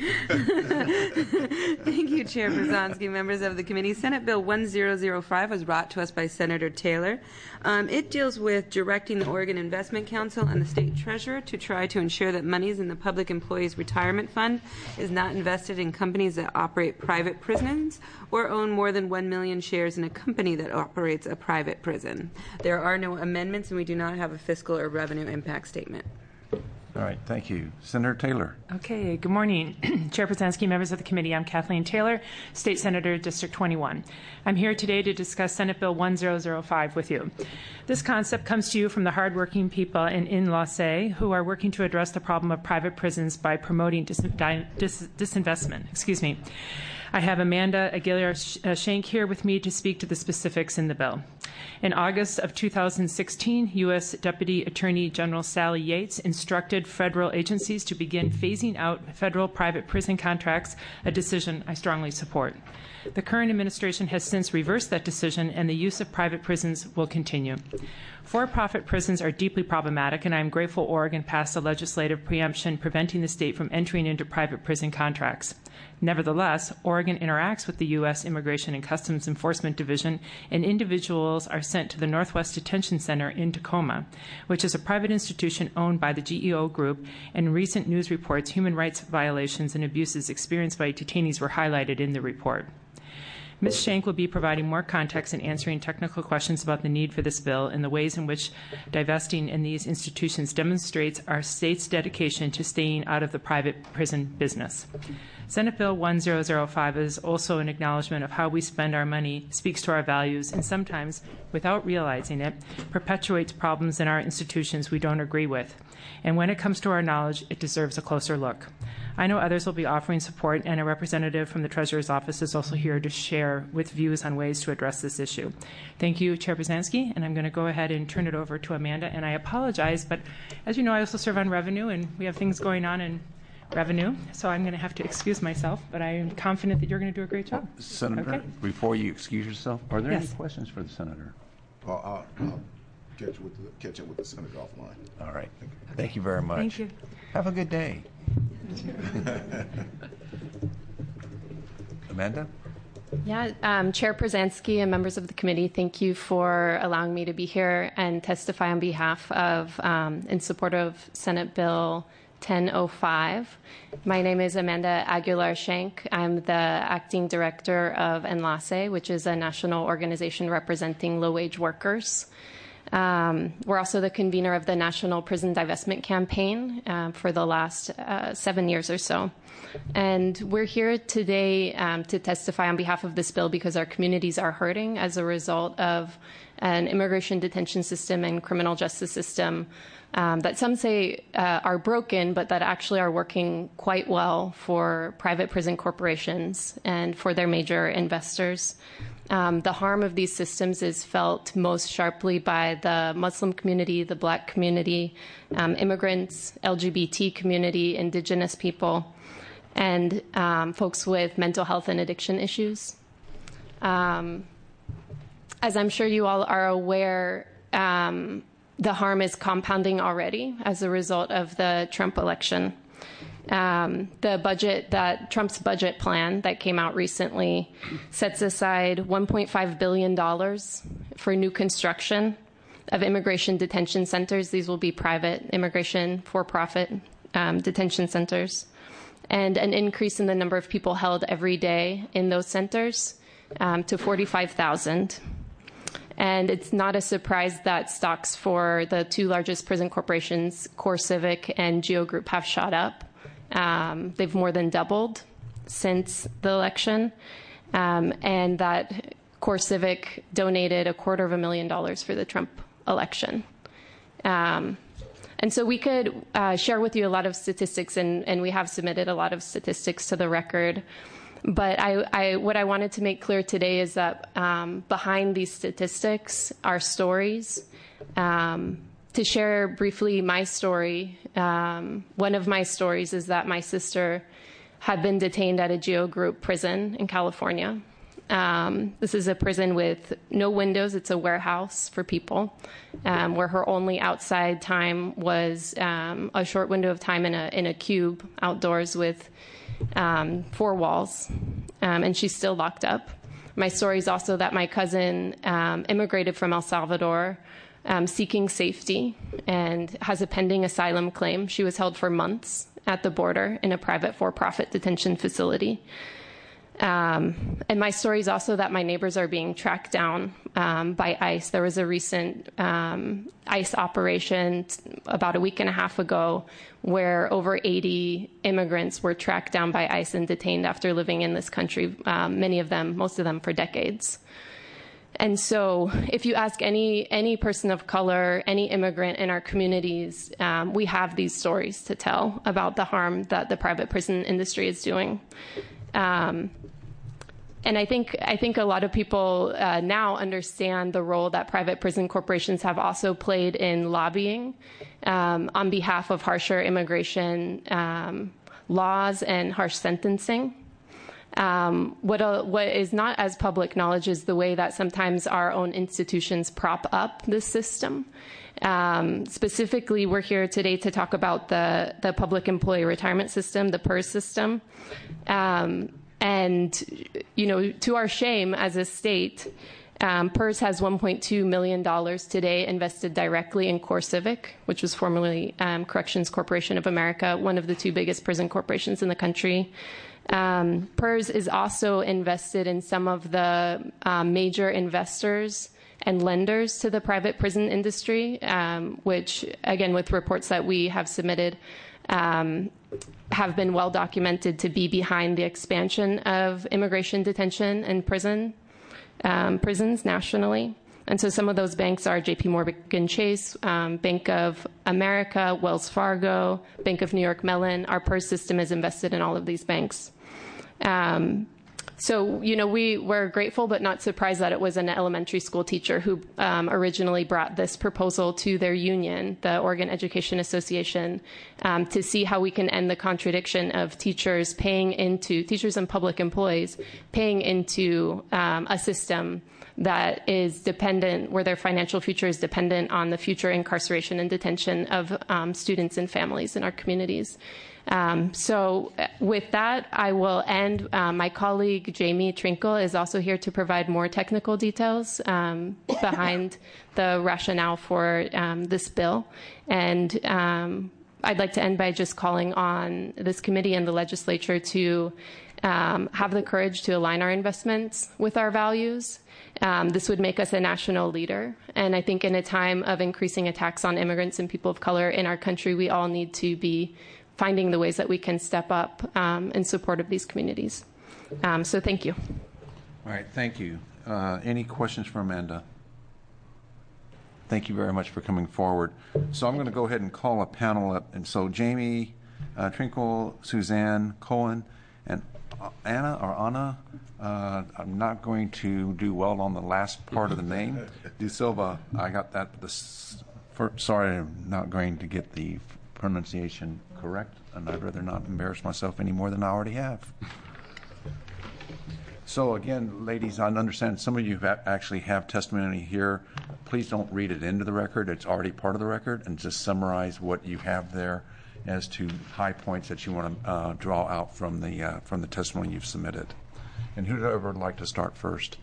Thank you, Chair Brzezinski, members of the committee. Senate Bill one thousand five was brought to us by Senator Taylor. Um, it deals with directing the Oregon Investment Council and the state treasurer to try to ensure that monies in the Public Employees Retirement Fund is not invested in companies that operate private prisons or own more than one million shares in a company that operates a private prison. There are no amendments, and we do not have a fiscal or revenue impact statement. All right, thank you. Senator Taylor. Okay, good morning. Chair Brzezinski, members of the committee. I'm Kathleen Taylor, State Senator, District twenty-one. I'm here today to discuss Senate Bill one thousand five with you. This concept comes to you from the hardworking people in, in La Salle who are working to address the problem of private prisons by promoting dis- dis- disinvestment. Excuse me. I have Amanda Aguilar-Shank here with me to speak to the specifics in the bill. In August of two thousand sixteen, U S Deputy Attorney General Sally Yates instructed federal agencies to begin phasing out federal private prison contracts, a decision I strongly support. The current administration has since reversed that decision, and the use of private prisons will continue. For-profit prisons are deeply problematic, and I am grateful Oregon passed a legislative preemption preventing the state from entering into private prison contracts. Nevertheless, Oregon interacts with the U S Immigration and Customs Enforcement Division, and individuals are sent to the Northwest Detention Center in Tacoma, which is a private institution owned by the G E O Group, and in recent news reports, human rights violations and abuses experienced by detainees were highlighted in the report. Miz Shank will be providing more context and answering technical questions about the need for this bill and the ways in which divesting in these institutions demonstrates our state's dedication to staying out of the private prison business. Senate Bill one thousand five is also an acknowledgement of how we spend our money, speaks to our values, and sometimes, without realizing it, perpetuates problems in our institutions we don't agree with. And when it comes to our knowledge, it deserves a closer look. I know others will be offering support, and a representative from the Treasurer's Office is also here to share with views on ways to address this issue. Thank you, Chair Brzezinski, and I'm going to go ahead and turn it over to Amanda. And I apologize, but as you know, I also serve on revenue, and we have things going on in revenue, so I'm going to have to excuse myself, but I am confident that you're going to do a great job. Senator, okay? Before you excuse yourself, are there yes. any questions for the Senator? Well, I'll, I'll catch with the, catch up with the senator offline. All right. Thank you very much. Thank you. Have a good day. Amanda? Yeah, um, Chair Przansky and members of the committee, thank you for allowing me to be here and testify on behalf of, um, in support of Senate Bill ten oh five. My name is Amanda Aguilar-Shank. I'm the acting director of Enlace, which is a national organization representing low-wage workers. Um, we're also the convener of the National Prison Divestment Campaign uh, for the last uh, seven years or so. And we're here today um, to testify on behalf of this bill because our communities are hurting as a result of an immigration detention system and criminal justice system um, that some say uh, are broken, but that actually are working quite well for private prison corporations and for their major investors. Um, the harm of these systems is felt most sharply by the Muslim community, the Black community, um, immigrants, L G B T community, Indigenous people, and um, folks with mental health and addiction issues. Um, as I'm sure you all are aware, um, the harm is compounding already as a result of the Trump election. Um, the budget that Trump's budget plan that came out recently sets aside one point five billion dollars for new construction of immigration detention centers. These will be private immigration for-profit um, detention centers, and an increase in the number of people held every day in those centers um, to forty-five thousand. And it's not a surprise that stocks for the two largest prison corporations, CoreCivic and Geo Group, have shot up. Um, they've more than doubled since the election, um, and that CoreCivic donated a quarter of a million dollars for the Trump election. Um, and so we could uh, share with you a lot of statistics, and, and we have submitted a lot of statistics to the record. But I, I, what I wanted to make clear today is that um, behind these statistics are stories. Um, to share briefly my story, um, one of my stories is that my sister had been detained at a Geo Group prison in California. Um, this is a prison with no windows. It's a warehouse for people, um, where her only outside time was um, a short window of time in a, in a cube outdoors with um, four walls, um, and she's still locked up. My story is also that my cousin um, immigrated from El Salvador um, seeking safety and has a pending asylum claim. She was held for months at the border in a private for-profit detention facility. Um, and my story is also that my neighbors are being tracked down um, by ICE. There was a recent um, ICE operation about a week and a half ago where over eighty immigrants were tracked down by ICE and detained after living in this country, um, many of them, most of them for decades. And so if you ask any any person of color, any immigrant in our communities, um, we have these stories to tell about the harm that the private prison industry is doing. Um, and I think I think a lot of people uh, now understand the role that private prison corporations have also played in lobbying um, on behalf of harsher immigration um, laws and harsh sentencing. Um, what, uh, what is not as public knowledge is the way that sometimes our own institutions prop up this system. Um, specifically, we're here today to talk about the, the public employee retirement system, the PERS system. Um, and, you know, to our shame as a state, um, PERS has one point two million dollars today invested directly in CoreCivic, which was formerly um, Corrections Corporation of America, one of the two biggest prison corporations in the country. Um, PERS is also invested in some of the um, major investors and lenders to the private prison industry, um, which, again, with reports that we have submitted, um, have been well documented to be behind the expansion of immigration detention and prison um, prisons nationally. And so some of those banks are J P Morgan Chase, um, Bank of America, Wells Fargo, Bank of New York Mellon. Our PERS system is invested in all of these banks. Um, so, you know, we were grateful but not surprised that it was an elementary school teacher who um, originally brought this proposal to their union, the Oregon Education Association, um, to see how we can end the contradiction of teachers paying into, teachers and public employees paying into um, a system that is dependent, where their financial future is dependent on the future incarceration and detention of um, students and families in our communities. Um, so with that, I will end. Uh, my colleague, Jamie Trinkle, is also here to provide more technical details um, behind the rationale for um, this bill. And um, I'd like to end by just calling on this committee and the legislature to um, have the courage to align our investments with our values. Um, this would make us a national leader. And I think in a time of increasing attacks on immigrants and people of color in our country, we all need to be finding the ways that we can step up um, in support of these communities. Um, so thank you. All right, thank you. Uh, any questions for Amanda? Thank you very much for coming forward. So I'm going to go ahead and call a panel up. And so Jamie, uh, Trinkle, Suzanne, Cohen, and Anna or Anna, uh, I'm not going to do well on the last part of the name. De Silva, I got that. This, for, sorry, I'm not going to get the pronunciation correct, and I'd rather not embarrass myself any more than I already have. So again, ladies, I understand some of you ha- actually have testimony here. Please don't read it into the record. It's already part of the record, and just summarize what you have there as to high points that you want to uh, draw out from the uh, from the testimony you've submitted. And whoever would like to start first?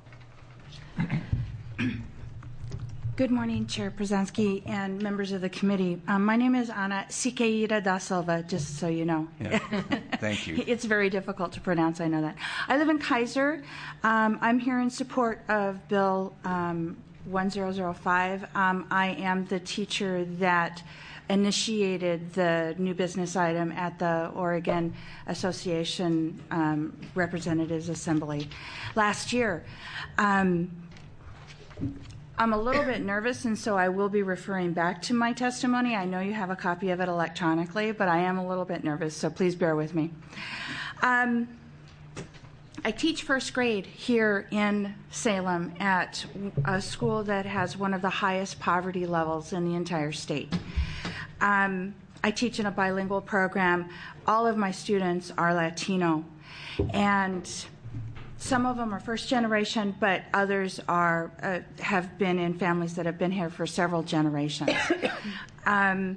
Good morning, Chair Przanski and members of the committee. Um, my name is Ana Siqueira da Silva, just so you know. Yeah. Thank you. It's very difficult to pronounce, I know that. I live in Kaiser. Um, I'm here in support of Bill um, one thousand five. Um, I am the teacher that initiated the new business item at the Oregon Association um, Representatives Assembly last year. Um, I'm a little bit nervous, and so I will be referring back to my testimony. I know you have a copy of it electronically, but I am a little bit nervous, so please bear with me. Um, I teach first grade here in Salem at a school that has one of the highest poverty levels in the entire state. Um, I teach in a bilingual program. All of my students are Latino, and some of them are first generation, but others are uh, have been in families that have been here for several generations. um,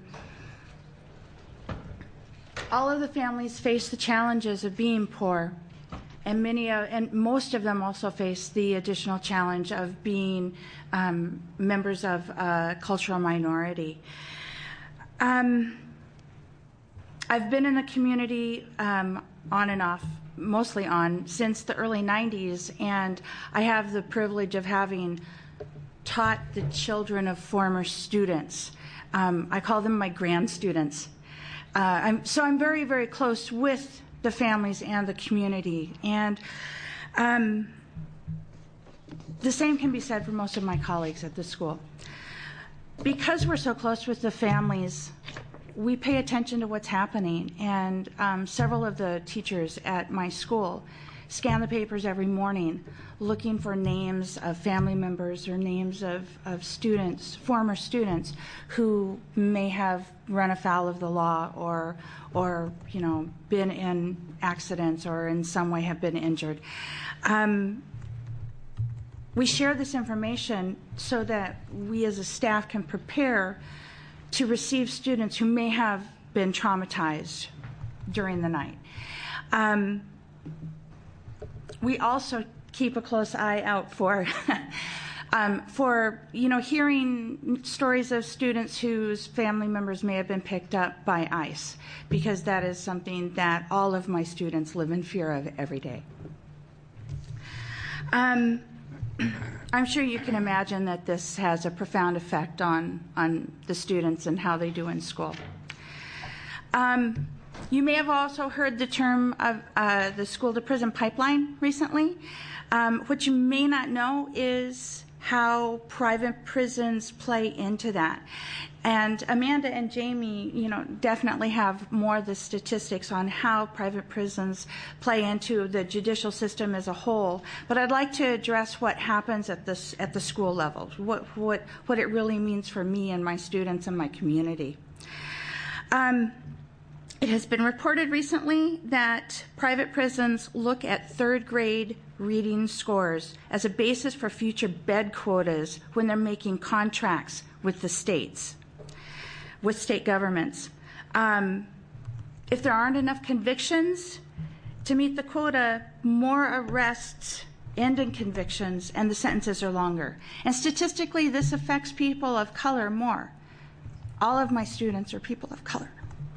all of the families face the challenges of being poor, and many uh, and most of them also face the additional challenge of being um, members of a cultural minority. Um, I've been in the community um, on and off, mostly on, since the early nineties, and I have the privilege of having taught the children of former students. Um, I call them my grand students. Uh, I'm, so I'm very, very close with the families and the community. And um, the same can be said for most of my colleagues at the school. Because we're so close with the families, we pay attention to what's happening. And um, several of the teachers at my school scan the papers every morning looking for names of family members or names of, of students, former students, who may have run afoul of the law or, or you know, been in accidents or in some way have been injured. Um, we share this information so that we as a staff can prepare to receive students who may have been traumatized during the night. Um, we also keep a close eye out for, um, for you know, hearing stories of students whose family members may have been picked up by ICE, because that is something that all of my students live in fear of every day. Um, I'm sure you can imagine that this has a profound effect on, on the students and how they do in school. Um, you may have also heard the term of uh, the school-to-prison pipeline recently. Um, what you may not know is how private prisons play into that. And Amanda and Jamie, you know, definitely have more of the statistics on how private prisons play into the judicial system as a whole. But I'd like to address what happens at the at the school level, what what what it really means for me and my students and my community. Um, it has been reported recently that private prisons look at third grade reading scores as a basis for future bed quotas when they're making contracts with the states. with state governments. Um, if there aren't enough convictions to meet the quota, more arrests end in convictions and the sentences are longer. And statistically, this affects people of color more. All of my students are people of color.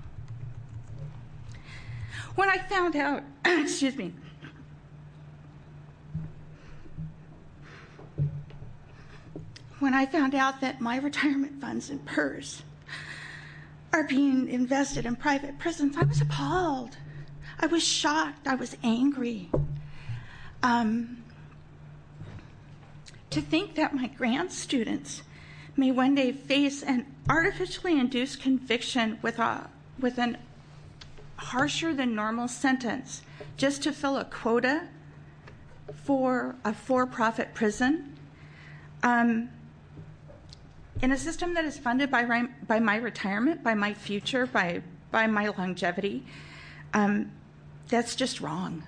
When I found out, excuse me, when I found out that my retirement funds and P E R S are being invested in private prisons, I was appalled. I was shocked. I was angry. Um, to think that my grant students may one day face an artificially induced conviction with a with an harsher than normal sentence just to fill a quota for a for-profit prison. Um, In a system that is funded by, by my retirement, by my future, by, by my longevity, um, that's just wrong.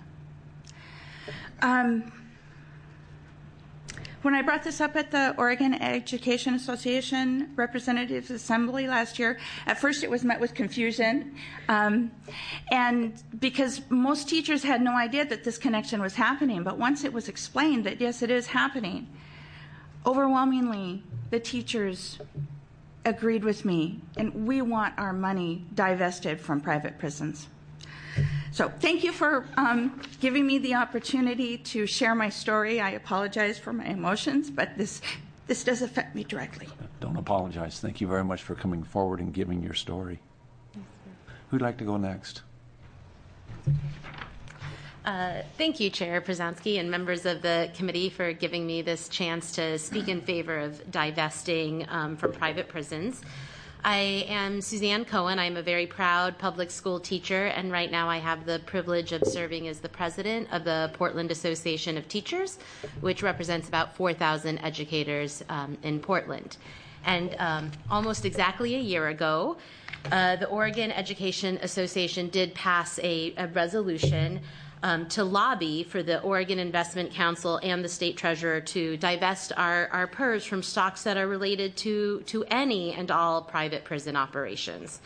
Um, when I brought this up at the Oregon Education Association Representatives Assembly last year, at first it was met with confusion, um, and because most teachers had no idea that this connection was happening, but once it was explained that yes, it is happening, overwhelmingly, the teachers agreed with me, and we want our money divested from private prisons. So thank you for um, giving me the opportunity to share my story. I apologize for my emotions, but this, this does affect me directly. Don't apologize. Thank you very much for coming forward and giving your story. Who'd like to go next? Uh, thank you, Chair Przanski and members of the committee for giving me this chance to speak in favor of divesting um, from private prisons. I am Suzanne Cohen. I'm a very proud public school teacher, and right now I have the privilege of serving as the president of the Portland Association of Teachers, which represents about four thousand educators um, in Portland. And um, almost exactly a year ago, uh, the Oregon Education Association did pass a, a resolution Um, to lobby for the Oregon Investment Council and the state treasurer to divest our, our P E R S from stocks that are related to, to any and all private prison operations.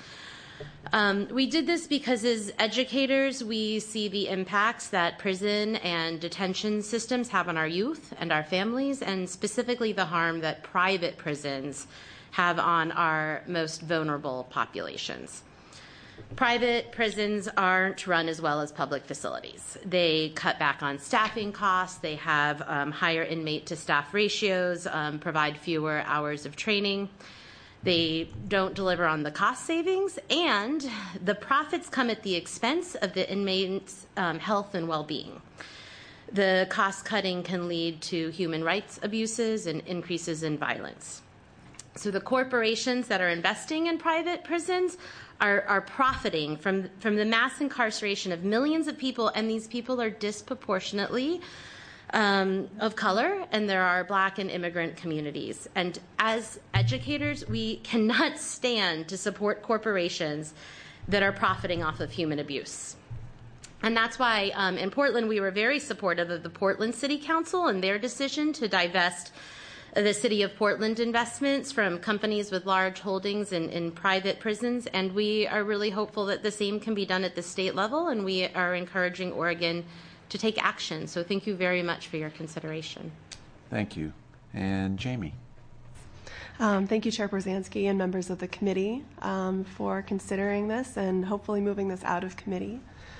Um, we did this because as educators, we see the impacts that prison and detention systems have on our youth and our families, and specifically the harm that private prisons have on our most vulnerable populations. Private prisons aren't run as well as public facilities. They cut back on staffing costs. They have um, higher inmate to staff ratios, um, provide fewer hours of training. They don't deliver on the cost savings, and the profits come at the expense of the inmates' um, health and well-being. The cost cutting can lead to human rights abuses and increases in violence. So the corporations that are investing in private prisons Are, are profiting from, from the mass incarceration of millions of people, and these people are disproportionately um, of color, and there are Black and immigrant communities. And as educators, we cannot stand to support corporations that are profiting off of human abuse. And that's why um, in Portland, we were very supportive of the Portland City Council and their decision to divest the City of Portland investments from companies with large holdings in, in private prisons, and we are really hopeful that the same can be done at the state level, and we are encouraging Oregon to take action. So thank you very much for your consideration. Thank you. And Jamie. Um, thank you, Chair Przanski and members of the committee um, for considering this and hopefully moving this out of committee.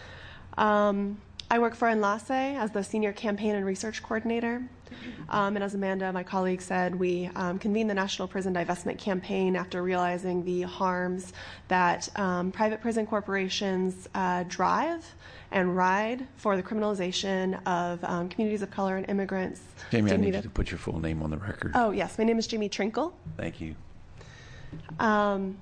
Um, I work for Enlace as the Senior Campaign and Research Coordinator. Um, and as Amanda, my colleague, said, we um, convened the National Prison Divestment Campaign after realizing the harms that um, private prison corporations uh, drive and ride for the criminalization of um, communities of color and immigrants. Jamie, I need you to put your full name on the record. Oh, yes. My name is Jamie Trinkle. Thank you. Um,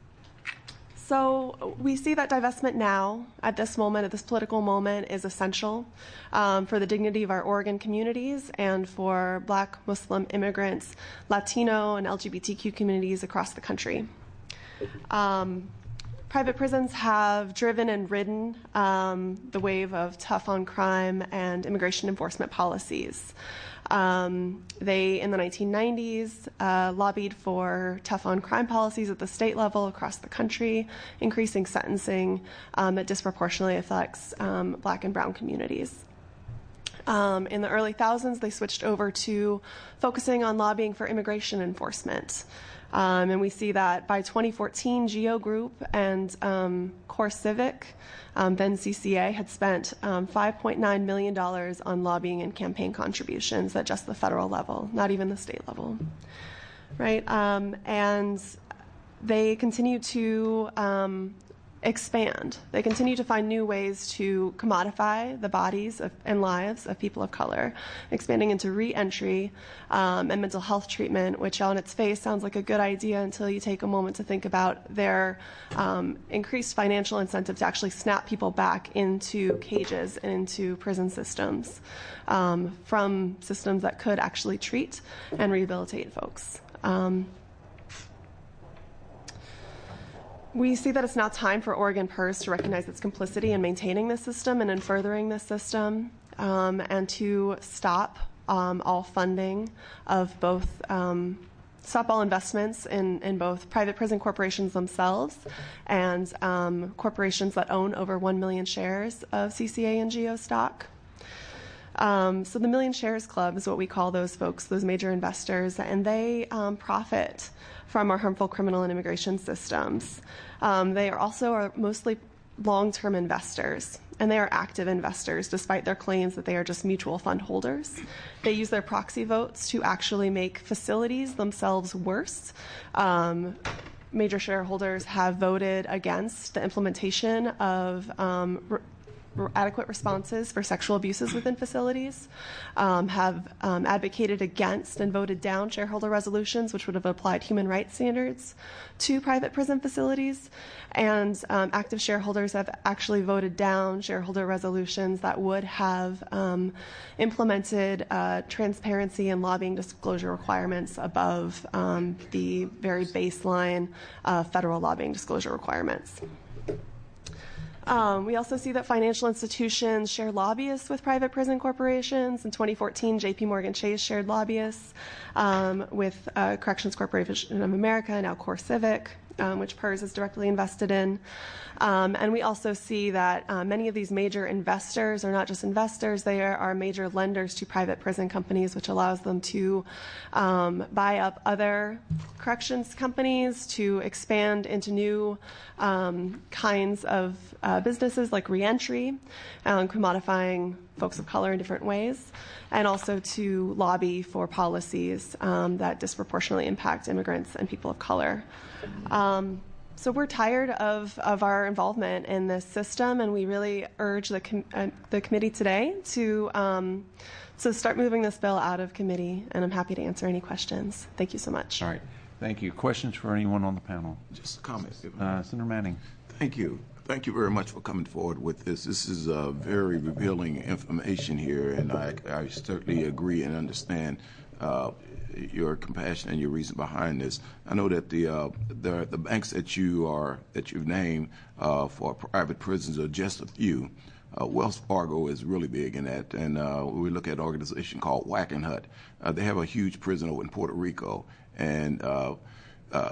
So we see that divestment now, at this moment, at this political moment, is essential um, for the dignity of our Oregon communities and for Black, Muslim immigrants, Latino, and L G B T Q communities across the country. Um, private prisons have driven and ridden um, the wave of tough on crime and immigration enforcement policies. Um, they, in the nineteen nineties, uh, lobbied for tough on crime policies at the state level across the country, increasing sentencing um, that disproportionately affects um, Black and brown communities. Um, in the early thousands, they switched over to focusing on lobbying for immigration enforcement. Um, and we see that by twenty fourteen, GEO Group and um, CoreCivic, um, then C C A, had spent um, five point nine million dollars on lobbying and campaign contributions at just the federal level, not even the state level, right? Um, and they continue to um, expand. They continue to find new ways to commodify the bodies of, and lives of people of color, expanding into re-entry um, and mental health treatment, which on its face sounds like a good idea until you take a moment to think about their um, increased financial incentive to actually snap people back into cages and into prison systems um, from systems that could actually treat and rehabilitate folks. Um, We see that it's now time for Oregon PERS to recognize its complicity in maintaining this system and in furthering this system, um, and to stop um, all funding of both, um, stop all investments in, in both private prison corporations themselves and um, corporations that own over one million shares of C C A and GEO stock. Um, so the Million Shares Club is what we call those folks, those major investors, and they um, profit from our harmful criminal and immigration systems. Um, they are also are mostly long-term investors, and they are active investors despite their claims that they are just mutual fund holders. They use their proxy votes to actually make facilities themselves worse. Um, major shareholders have voted against the implementation of um, re- adequate responses for sexual abuses within facilities, um, have um, advocated against and voted down shareholder resolutions which would have applied human rights standards to private prison facilities, and um, active shareholders have actually voted down shareholder resolutions that would have um, implemented uh, transparency and lobbying disclosure requirements above um, the very baseline uh, federal lobbying disclosure requirements. Um, we also see that financial institutions share lobbyists with private prison corporations. In twenty fourteen, J P Morgan Chase shared lobbyists um, with uh, Corrections Corporation of America, and now CoreCivic, um, which PERS is directly invested in. Um, and we also see that uh, many of these major investors are not just investors, they are, are major lenders to private prison companies, which allows them to um, buy up other corrections companies, to expand into new um, kinds of uh, businesses like reentry, um, commodifying folks of color in different ways, and also to lobby for policies um, that disproportionately impact immigrants and people of color. Um, So we're tired of, of our involvement in this system, and we really urge the com- uh, the committee today to um, to start moving this bill out of committee, and I'm happy to answer any questions. Thank you so much. All right. Thank you. Questions for anyone on the panel? Just a comment. Uh, Senator Manning. Thank you. Thank you very much for coming forward with this. This is uh, very revealing information here, and I, I certainly agree and understand uh, your compassion and your reason behind this. I know that the uh, the, the banks that you are that you've named uh, for private prisons are just a few. Uh, Wells Fargo is really big in that, and uh, we look at an organization called Wackenhut. Uh, they have a huge prison over in Puerto Rico, and uh, uh,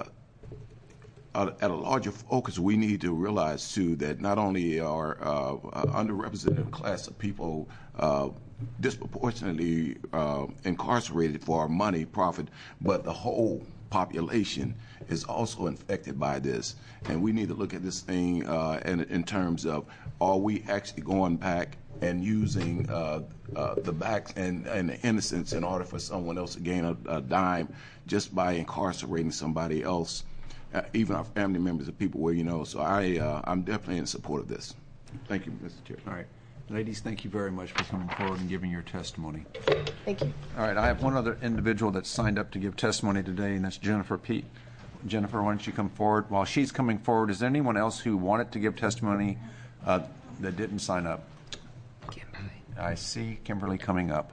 at a larger focus, we need to realize too that not only are uh, uh, underrepresented class of people uh, disproportionately uh, incarcerated for our money profit, but the whole population is also infected by this. And we need to look at this thing uh, in, in terms of, are we actually going back and using uh, uh, the back and, and the innocence in order for someone else to gain a, a dime just by incarcerating somebody else, uh, even our family members of people where, you know. So I, uh, I'm definitely in support of this. Thank you, Mister Chair. All right. Ladies, thank you very much for coming forward and giving your testimony. Thank you. All right, I have one other individual that's signed up to give testimony today, and that's Jennifer Pete. Jennifer, why don't you come forward? While she's coming forward, is there anyone else who wanted to give testimony uh, that didn't sign up? Kimberly. I see Kimberly coming up.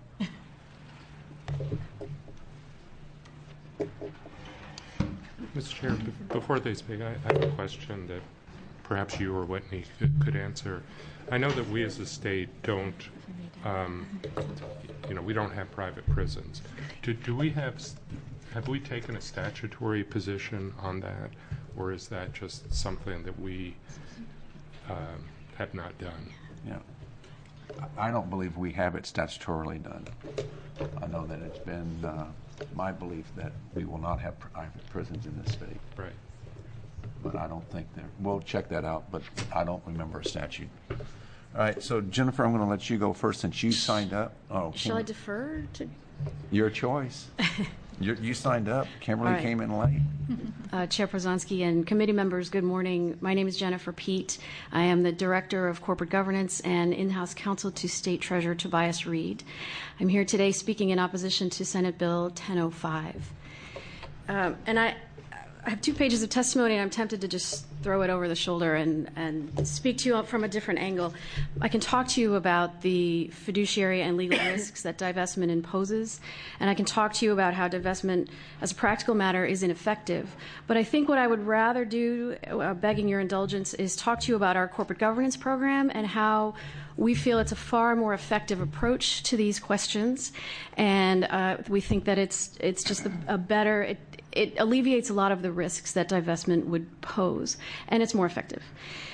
Mister Chair, b- before they speak, I I have a question that perhaps you or Whitney could, could answer. I know that we as a state don't, um, you know, we don't have private prisons. Do, do we have, have we taken a statutory position on that, or is that just something that we um, have not done? Yeah. I don't believe we have it statutorily done. I know that it's been uh, my belief that we will not have private prisons in this state. Right. But I don't think there. We'll check that out, but I don't remember a statute. All right, so Jennifer, I'm going to let you go first since you signed up. Oh, Shall I defer to? Your choice. You're, you signed up. Kimberly Right. came in late. Uh, Chair Przonski and committee members, good morning. My name is Jennifer Peet. I am the Director of Corporate Governance and in-house counsel to State Treasurer Tobias Reed. I'm here today speaking in opposition to Senate Bill ten oh five. Um, and I, I have two pages of testimony, and I'm tempted to just throw it over the shoulder and, and speak to you from a different angle. I can talk to you about the fiduciary and legal risks that divestment imposes, and I can talk to you about how divestment, as a practical matter, is ineffective. But I think what I would rather do, uh, begging your indulgence, is talk to you about our corporate governance program and how we feel it's a far more effective approach to these questions, and uh, we think that it's it's just a, a better. It, It alleviates a lot of the risks that divestment would pose, and it's more effective.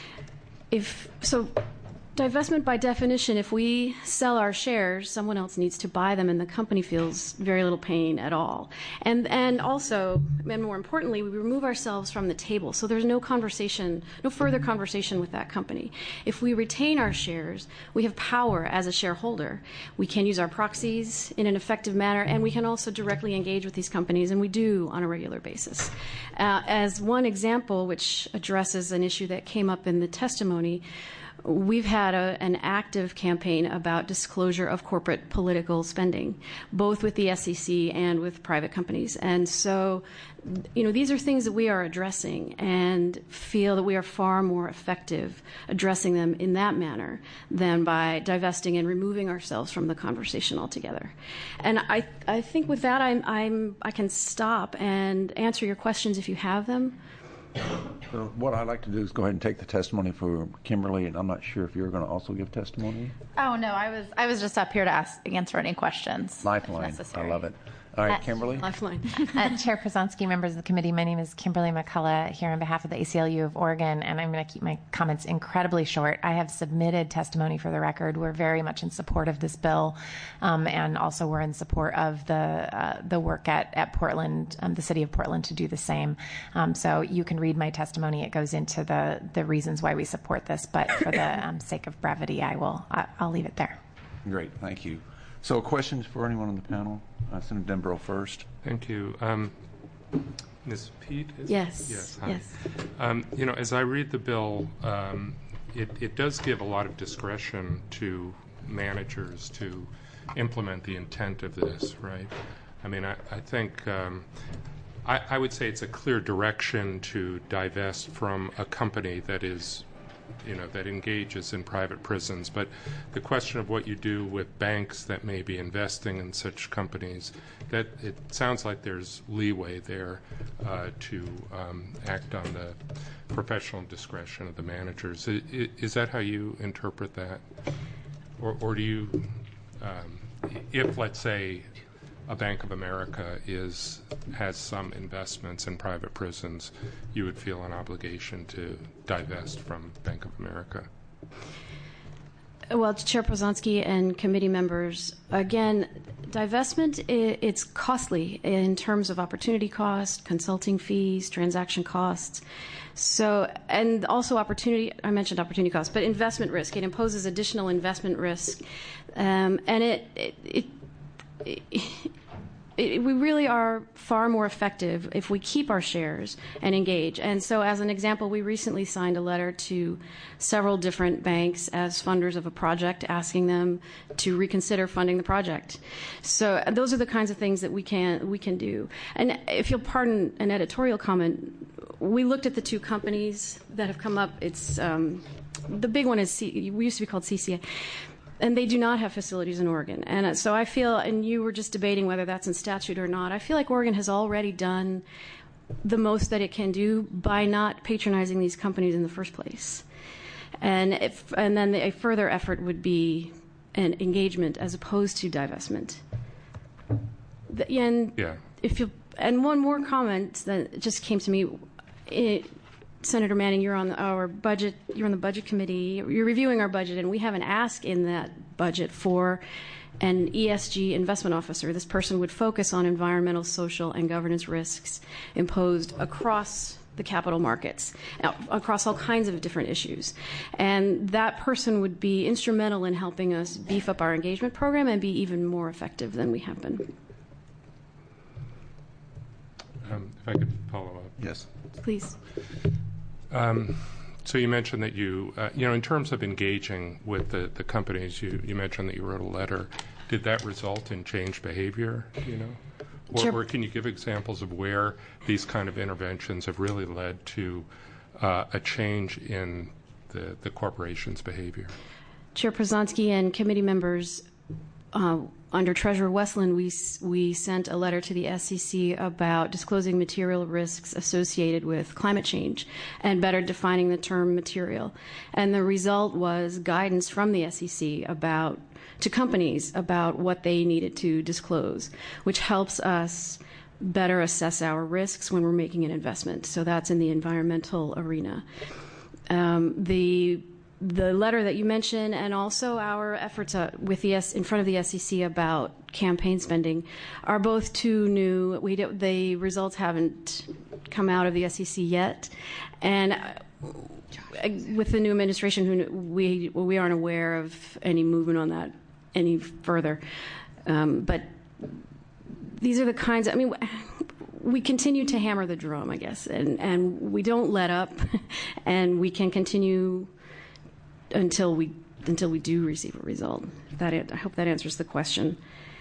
If so, divestment by definition, if we sell our shares, someone else needs to buy them, and the company feels very little pain at all. And and also, and more importantly, we remove ourselves from the table, so there's no conversation, no further conversation with that company. If we retain our shares, we have power as a shareholder. We can use our proxies in an effective manner, and we can also directly engage with these companies, and we do on a regular basis. Uh, as one example, which addresses an issue that came up in the testimony, we've had a, an active campaign about disclosure of corporate political spending, both with the S E C and with private companies. And so, you know, these are things that we are addressing and feel that we are far more effective addressing them in that manner than by divesting and removing ourselves from the conversation altogether. And I, I think with that, I'm, I'm, I can stop and answer your questions if you have them. So what I'd like to do is go ahead and take the testimony for Kimberly, and I'm not sure if you're going to also give testimony. Oh no, I was I was just up here to ask answer any questions. Lifeline, I love it. All right, Uh, Kimberly. Lifeline. uh, Chair Przonski, members of the committee, my name is Kimberly McCullough here on behalf of the A C L U of Oregon, and I'm going to keep my comments incredibly short. I have submitted testimony for the record. We're very much in support of this bill, um, and also we're in support of the uh, the work at, at Portland, um, the city of Portland, to do the same. Um, so you can read my testimony. It goes into the, the reasons why we support this, but for the um, sake of brevity, I will, I, I'll leave it there. Great, thank you. So questions for anyone on the panel? Uh, Senator Denbrough first. Thank you. Um, Miz Peet? Is Yes. Yes. Hi. Yes. Um, you know, as I read the bill, um, it, it does give a lot of discretion to managers to implement the intent of this, right? I mean, I, I think um, I, I would say it's a clear direction to divest from a company that is, you know, that engages in private prisons. But the question of what you do with banks that may be investing in such companies, that it sounds like there's leeway there uh, to um, act on the professional discretion of the managers. I, I, is that how you interpret that? Or, or do you, um, if, let's say, a Bank of America is has some investments in private prisons, you would feel an obligation to divest from Bank of America? Well, Chair Przonski and committee members, again, divestment, it's costly in terms of opportunity cost, consulting fees, transaction costs. So, and also opportunity, I mentioned opportunity costs, but investment risk. It imposes additional investment risk. Um, and it, it, it, it it, we really are far more effective if we keep our shares and engage. And so, as an example, we recently signed a letter to several different banks as funders of a project, asking them to reconsider funding the project. So those are the kinds of things that we can we can do. And if you'll pardon an editorial comment, we looked at the two companies that have come up. It's um, the big one is C, we used to be called C C A. And they do not have facilities in Oregon. And so I feel, and you were just debating whether that's in statute or not, I feel like Oregon has already done the most that it can do by not patronizing these companies in the first place. And if, and then a further effort would be an engagement as opposed to divestment. The, and yeah. if you and one more comment that just came to me. It, Senator Manning, you're on our budget. You're on the budget committee. You're reviewing our budget, and we have an ask in that budget for an E S G investment officer. This person would focus on environmental, social, and governance risks imposed across the capital markets, across all kinds of different issues. And that person would be instrumental in helping us beef up our engagement program and be even more effective than we have been. Um, if I could follow up. Yes. Please. Um, so you mentioned that you, uh, you know, in terms of engaging with the, the companies, you, you mentioned that you wrote a letter. Did that result in changed behavior, you know? Or, Sure. or can you give examples of where these kind of interventions have really led to uh, a change in the, the corporation's behavior? Chair Przanski and committee members, uh, under Treasurer Westland, we we sent a letter to the S E C about disclosing material risks associated with climate change and better defining the term material. And the result was guidance from the S E C about to companies about what they needed to disclose, which helps us better assess our risks when we're making an investment. So that's in the environmental arena. Um, the The letter that you mentioned, and also our efforts uh, with the S- in front of the S E C about campaign spending, are both too new. We do, the results haven't come out of the S E C yet, and uh, with the new administration, who we well, we aren't aware of any movement on that any further. Um, but these are the kinds. Of, I mean. We continue to hammer the drum, I guess, and, and we don't let up, and we can continue until we until we do receive a result. That it, I hope that answers the question.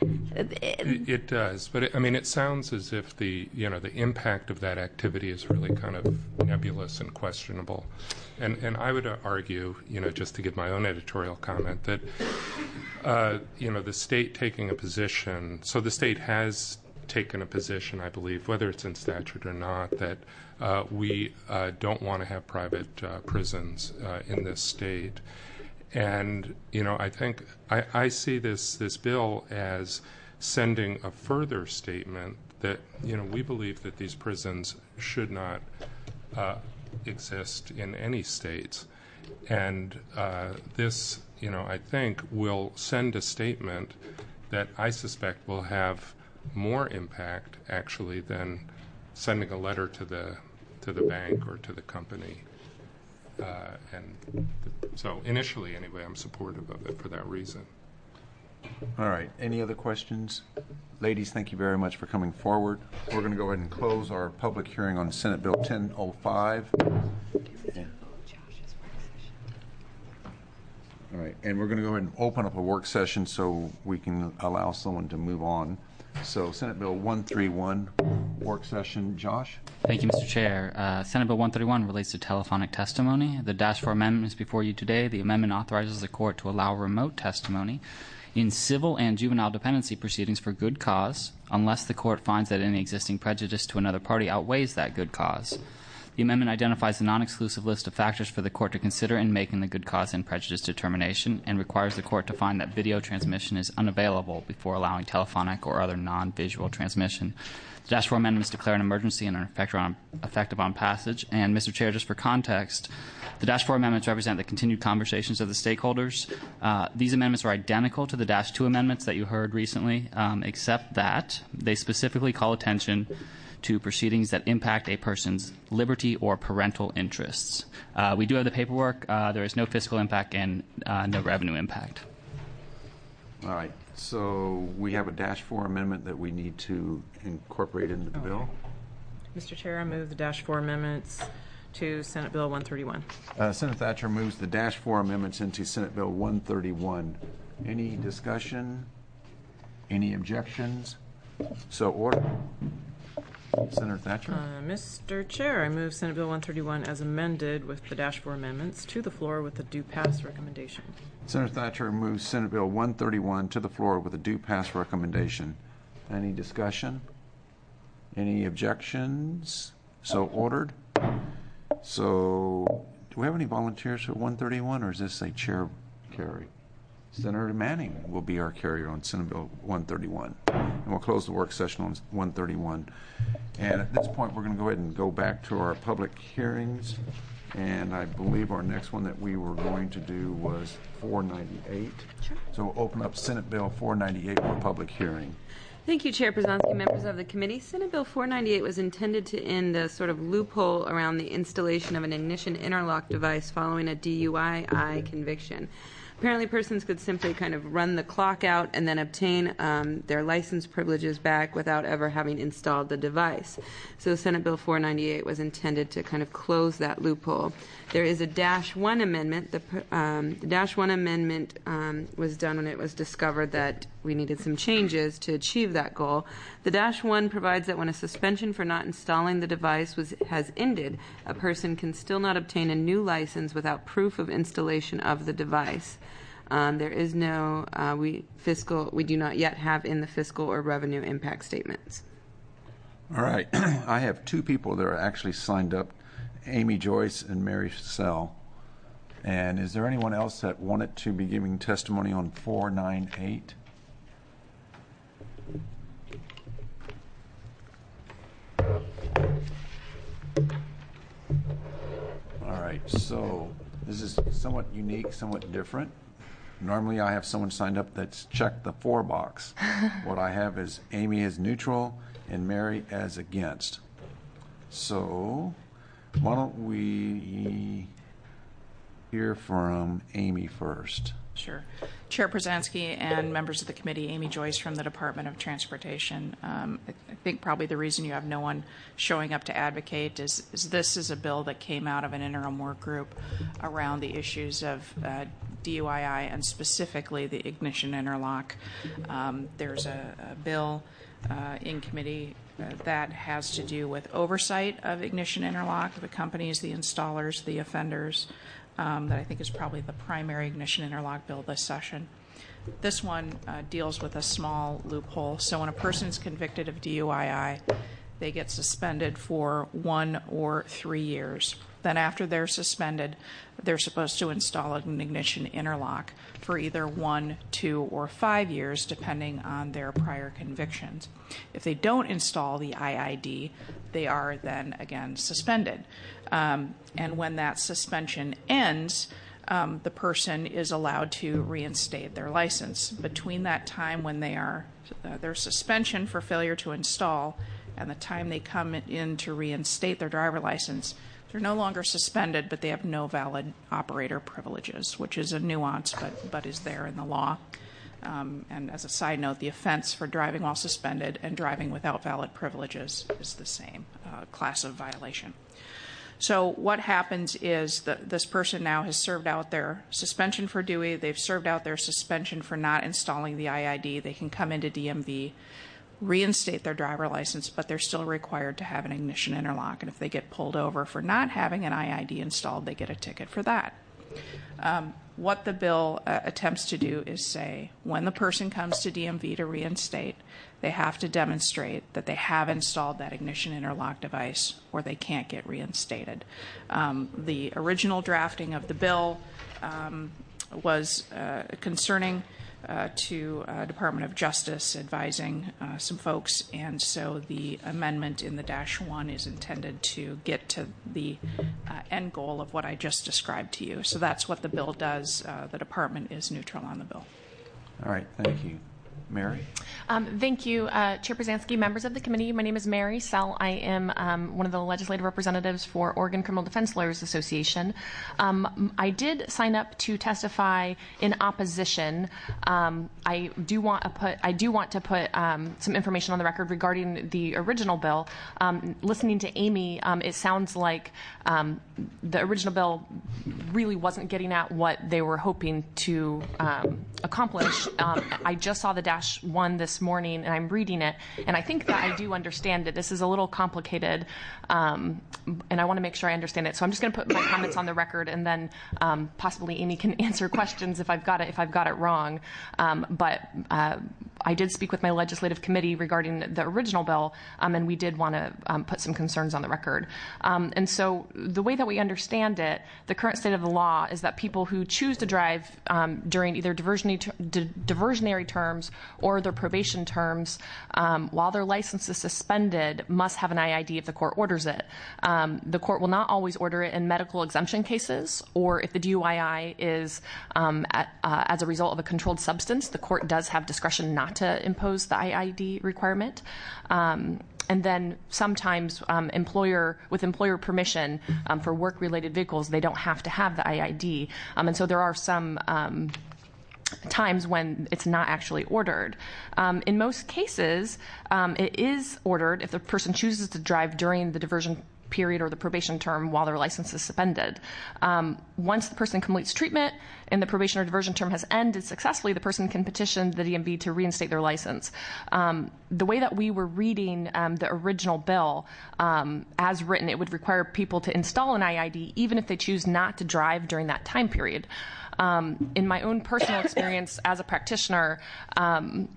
It, it does, but it, I mean, it sounds as if the you know the impact of that activity is really kind of nebulous and questionable. And and I would argue, you know, just to give my own editorial comment, that uh, you know the state taking a position. So the state has taken a position, I believe, whether it's in statute or not, that uh, we uh, don't want to have private uh, prisons uh, in this state. And, you know, I think I, I see this, this bill as sending a further statement that, you know, we believe that these prisons should not uh, exist in any states. And uh, this, you know, I think will send a statement that I suspect will have more impact actually than sending a letter to the to the bank or to the company. Uh, and th- so initially, anyway, I'm supportive of it for that reason. All right. Any other questions? Ladies, thank you very much for coming forward. We're going to go ahead and close our public hearing on Senate Bill ten oh five. Yeah. All right. And we're going to go ahead and open up a work session so we can allow someone to move on. So Senate Bill one thirty-one, work session. Josh? Thank you, Mister Chair. Uh, Senate Bill one thirty-one relates to telephonic testimony. The Dash four amendment is before you today. The amendment authorizes the court to allow remote testimony in civil and juvenile dependency proceedings for good cause, unless the court finds that any existing prejudice to another party outweighs that good cause. The amendment identifies the non-exclusive list of factors for the court to consider in making the good cause and prejudice determination, and requires the court to find that video transmission is unavailable before allowing telephonic or other non-visual transmission. The Dash four amendment is declared an emergency and are effective on, effective on passage. And, Mister Chair, just for context, the Dash four amendments represent the continued conversations of the stakeholders. Uh, these amendments are identical to the Dash two amendments that you heard recently, um, except that they specifically call attention to proceedings that impact a person's liberty or parental interests. Uh, we do have the paperwork. Uh, there is no fiscal impact and uh, no revenue impact. All right, so we have a dash four amendment that we need to incorporate into the bill. Mister Chair, I move the dash four amendments to Senate Bill one thirty-one. Uh, Senator Thatcher moves the dash four amendments into Senate Bill one thirty-one. Any discussion? Any objections? So ordered. Senator Thatcher. Uh, Mister Chair, I move Senate Bill one thirty-one as amended with the dash four amendments to the floor with a due pass recommendation. Senator Thatcher moves Senate Bill one thirty-one to the floor with a due pass recommendation. Any discussion? Any objections? So ordered. So do we have any volunteers for one thirty-one, or is this a chair carry? Senator Manning will be our carrier on Senate Bill one thirty-one. And we'll close the work session on one thirty-one. And at this point, we're going to go ahead and go back to our public hearings. And I believe our next one that we were going to do was four ninety-eight. Sure. So we'll open up Senate Bill four ninety-eight for public hearing. Thank you, Chair Przanski, members of the committee. Senate Bill four ninety-eight was intended to end a sort of loophole around the installation of an ignition interlock device following a D U I conviction. Apparently, persons could simply kind of run the clock out and then obtain um, their license privileges back without ever having installed the device. So Senate Bill four ninety-eight was intended to kind of close that loophole. There is a dash one amendment. The, um, the dash one amendment um, was done when it was discovered that we needed some changes to achieve that goal. The dash one provides that when a suspension for not installing the device was has ended, a person can still not obtain a new license without proof of installation of the device. Um, there is no uh, we fiscal. We do not yet have in the fiscal or revenue impact statements. All right, I have two people that are actually signed up, Amy Joyce and Mary Sell. And is there anyone else that wanted to be giving testimony on four ninety-eight? All right, so this is somewhat unique, somewhat different. Normally I have someone signed up that's checked the for box. What I have is Amy as neutral and Mary as against. So why don't we hear from Amy first? Sure. Chair Przanski and members of the committee, Amy Joyce from the Department of Transportation. Um, I, I think probably the reason you have no one showing up to advocate is, is this is a bill that came out of an interim work group around the issues of uh, D U I I and specifically the ignition interlock. Um, there's a, a bill uh, in committee uh, that has to do with oversight of ignition interlock, the companies, the installers, the offenders. Um, that I think is probably the primary ignition interlock bill this session. This one uh, deals with a small loophole. So when a person is convicted of D U I I, they get suspended for one or three years. Then after they're suspended, they're supposed to install an ignition interlock for either one, two, or five years, depending on their prior convictions. If they don't install the I I D, they are then again suspended. Um, and when that suspension ends, um, the person is allowed to reinstate their license. Between that time when they are uh, their suspension for failure to install and the time they come in to reinstate their driver license, they're no longer suspended, but they have no valid operator privileges, which is a nuance, but but is there in the law. Um, and as a side note, the offense for driving while suspended and driving without valid privileges is the same uh, class of violation. So what happens is that this person now has served out their suspension for D U I. They've served out their suspension for not installing the I I D. They can come into D M V, reinstate their driver license, but they're still required to have an ignition interlock. And if they get pulled over for not having an I I D installed, they get a ticket for that. Um, what the bill uh, attempts to do is say when the person comes to D M V to reinstate, they have to demonstrate that they have installed that ignition interlock device or they can't get reinstated. Um, the original drafting of the bill um, was uh, concerning uh, to uh, Department of Justice advising uh, some folks, and so the amendment in the dash one is intended to get to the uh, end goal of what I just described to you. So that's what the bill does. Uh, the department is neutral on the bill. All right, thank you. Mary? Um, thank you, uh, Chair Przanski, members of the committee. My name is Mary Sell. I am um, one of the legislative representatives for Oregon Criminal Defense Lawyers Association. Um, I did sign up to testify in opposition. Um, I do want to put I do want to put um, some information on the record regarding the original bill. Um, listening to Amy, um, it sounds like um, the original bill really wasn't getting at what they were hoping to um, accomplish. Um, I just saw the dash one this morning, and I'm reading it, and I think that I do understand it. This is a little complicated, um, and I want to make sure I understand it. So I'm just going to put my comments on the record, and then um, possibly Amy can answer questions if I've got it if I've got it wrong. Um, but uh, I did speak with my legislative committee regarding the original bill, um, and we did want to um, put some concerns on the record. Um, and so the way that we understand it, the current state of the law is that people who choose to drive um, during either diversionary, ter- di- diversionary terms or their probation terms, um, while their license is suspended, must have an I I D if the court orders it. Um, the court will not always order it in medical exemption cases, or if the D U I is um, at, uh, as a result of a controlled substance, the court does have discretion not to impose the I I D requirement. Um, And then sometimes um, employer, with employer permission um, for work-related vehicles, they don't have to have the I I D. Um, and so there are some um, times when it's not actually ordered. Um, in most cases, um, it is ordered if the person chooses to drive during the diversion period or the probation term while their license is suspended. Um, once the person completes treatment and the probation or diversion term has ended successfully, the person can petition the D M V to reinstate their license. Um, the way that we were reading um, the original bill, um, as written, it would require people to install an I I D even if they choose not to drive during that time period. Um, in my own personal experience as a practitioner, um,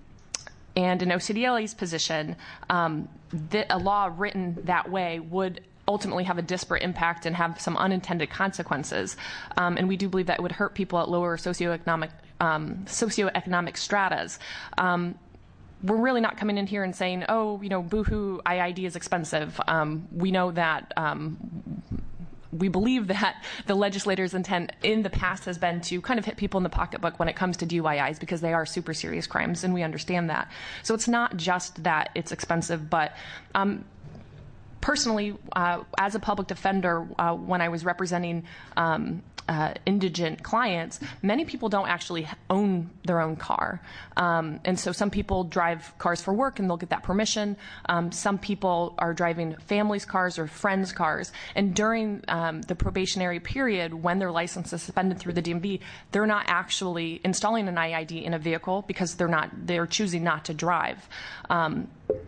and in O C D L A's position, um, the, a law written that way would ultimately have a disparate impact and have some unintended consequences. Um, and we do believe that it would hurt people at lower socioeconomic um, socioeconomic stratas. Um, we're really not coming in here and saying, oh, you know, boo-hoo, I I D is expensive. Um, we know that. Um, We believe that the legislator's intent in the past has been to kind of hit people in the pocketbook when it comes to D U I Is because they are super serious crimes, and we understand that. So it's not just that it's expensive, but um, personally, uh, as a public defender, uh, when I was representing um, uh, indigent clients, many people don't actually own their own car. Um, and so some people drive cars for work and they'll get that permission. Um, some people are driving families' cars or friends' cars. And during um, the probationary period, when their license is suspended through the D M V, they're not actually installing an I I D in a vehicle because they're not, they're choosing not to drive. Um,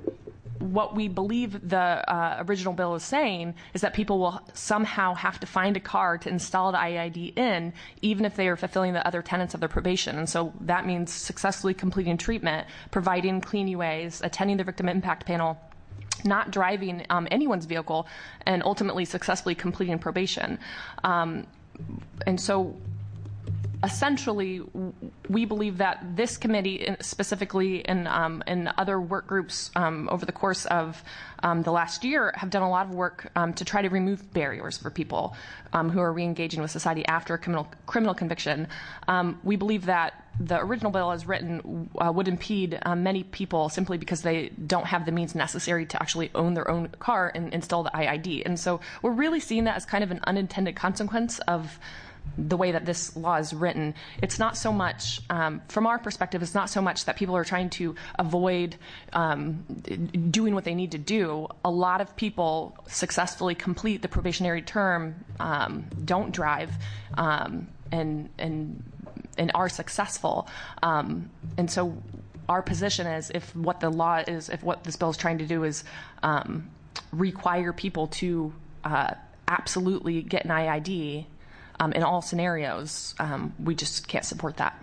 What we believe the uh, original bill is saying is that people will somehow have to find a car to install the I I D in, even if they are fulfilling the other tenets of their probation. And so that means successfully completing treatment, providing clean U As, attending the victim impact panel, not driving um, anyone's vehicle, and ultimately successfully completing probation. Um, and so essentially, we believe that this committee, specifically in, um, in other work groups um, over the course of um, the last year, have done a lot of work um, to try to remove barriers for people um, who are re-engaging with society after a criminal, criminal conviction. Um, we believe that the original bill as written uh, would impede um, many people simply because they don't have the means necessary to actually own their own car and install the I I D. And so we're really seeing that as kind of an unintended consequence of the way that this law is written. It's not so much, um, from our perspective, it's not so much that people are trying to avoid um, doing what they need to do. A lot of people successfully complete the probationary term, um, don't drive, um, and and and are successful. Um, and so our position is, if what the law is, if what this bill is trying to do is um, require people to uh, absolutely get an I I D, Um, in all scenarios, um, we just can't support that.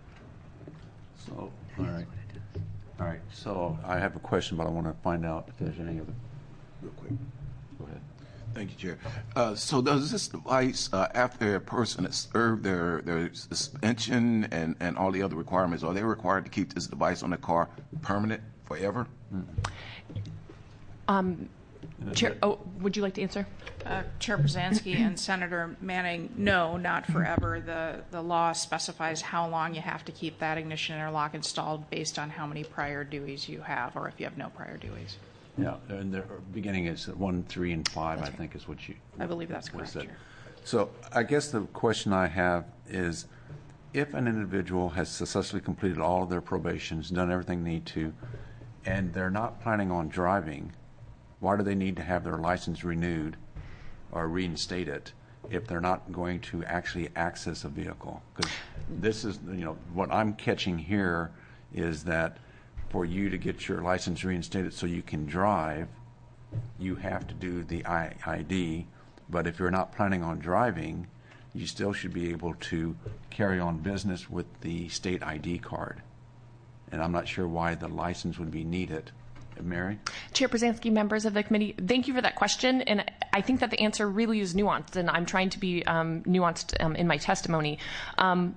So, all right. All right. So I have a question, but I want to find out if there's any other. Real quick. Go ahead. Thank you, Chair. Uh, so does this device, uh, after a person has served their, their suspension and, and all the other requirements, are they required to keep this device on the car permanent forever? Um, Chair, oh, would you like to answer? Uh, Chair Brzezinski and Senator Manning, no, not forever. The, the law specifies how long you have to keep that ignition interlock installed based on how many prior dewey's you have, or if you have no prior dewey's. Yeah, and the beginning is one, three, and five, that's I right. think is what you... I believe that's correct, Chair. So I guess the question I have is, if an individual has successfully completed all of their probations, done everything they need to, and they're not planning on driving, why do they need to have their license renewed or reinstated if they're not going to actually access a vehicle? Because this is, you know, what I'm catching here is that for you to get your license reinstated so you can drive, you have to do the I I D. But if you're not planning on driving, you still should be able to carry on business with the state I D card. And I'm not sure why the license would be needed. Mary? Chair Brzezinski, members of the committee, thank you for that question. And I think that the answer really is nuanced, and I'm trying to be um, nuanced um, in my testimony. Um,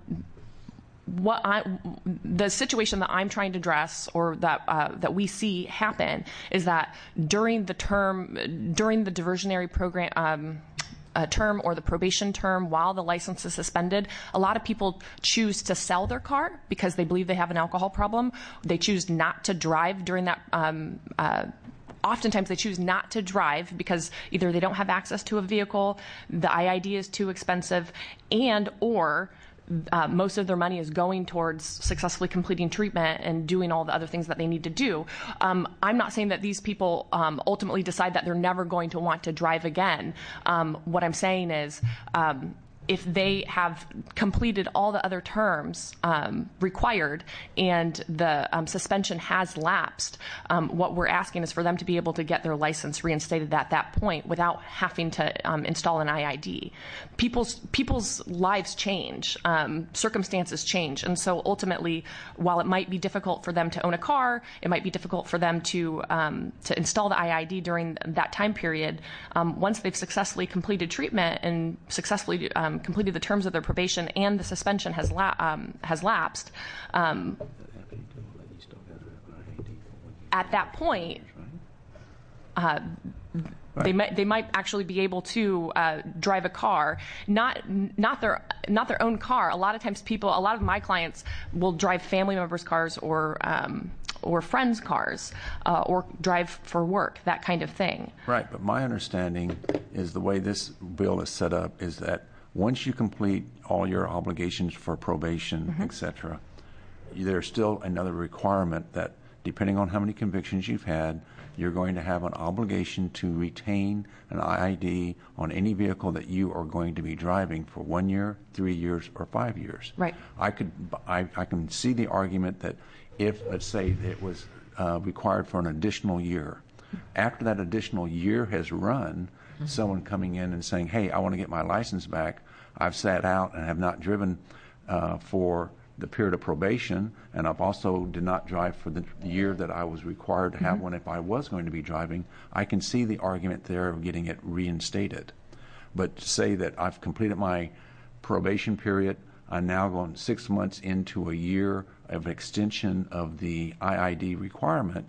What I, the situation that I'm trying to address, or that uh, that we see happen, is that during the term, during the diversionary program um, uh, term or the probation term, while the license is suspended, a lot of people choose to sell their car because they believe they have an alcohol problem. They choose not to drive during that. Um, uh, Oftentimes they choose not to drive because either they don't have access to a vehicle, the I I D is too expensive, and or Uh, most of their money is going towards successfully completing treatment and doing all the other things that they need to do. Um, I'm not saying that these people um, ultimately decide that they're never going to want to drive again. Um, what I'm saying is um, if they have completed all the other terms um, required and the um, suspension has lapsed, um, what we're asking is for them to be able to get their license reinstated at that point without having to um, install an I I D. People's people's lives change, um, circumstances change, and so ultimately, while it might be difficult for them to own a car, it might be difficult for them to um, to install the I I D during that time period. Um, once they've successfully completed treatment and successfully um, completed the terms of their probation and the suspension has la- um, has lapsed, um, at that point, uh, Right. They might they might actually be able to uh, drive a car, not not their not their own car. A lot of times, people, a lot of my clients will drive family members' cars or um, or friends' cars, uh, or drive for work, that kind of thing. Right, but my understanding is the way this bill is set up is that once you complete all your obligations for probation, mm-hmm. et cetera, there's still another requirement that, depending on how many convictions you've had, you're going to have an obligation to retain an I I D on any vehicle that you are going to be driving for one year, three years, or five years. Right. I could, I, I can see the argument that if, let's say, it was uh, required for an additional year, after that additional year has run, mm-hmm. someone coming in and saying, "Hey, I want to get my license back. I've sat out and have not driven uh, for the period of probation, and I've also did not drive for the year that I was required to have mm-hmm. one if I was going to be driving." I can see the argument there of getting it reinstated. But to say that I've completed my probation period, I'm now going six months into a year of extension of the I I D requirement,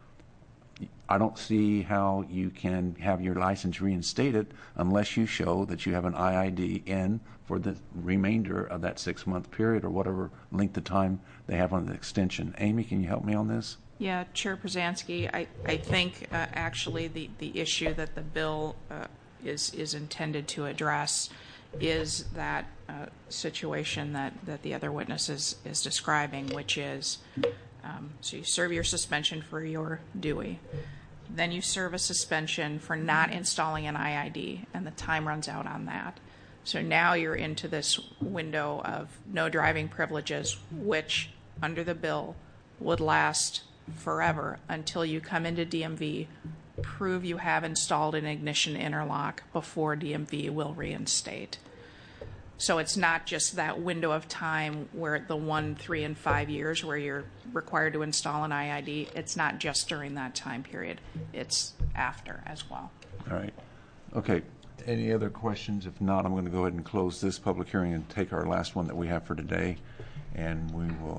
I don't see how you can have your license reinstated unless you show that you have an I I D in for the remainder of that six-month period or whatever length of time they have on the extension. Amy, can you help me on this? Yeah, Chair Brzezinski, I, I think uh, actually the, the issue that the bill uh, is, is intended to address is that uh, situation that, that the other witness is, is describing, which is um, so you serve your suspension for your Dewey. Then you serve a suspension for not installing an I I D, and the time runs out on that. So now you're into this window of no driving privileges, which under the bill would last forever until you come into D M V, prove you have installed an ignition interlock before D M V will reinstate. So it's not just that window of time where the one, three, and five years where you're required to install an I I D. It's not just during that time period. It's after as well. All right. Okay. Any other questions? If not, I'm going to go ahead and close this public hearing and take our last one that we have for today, and we will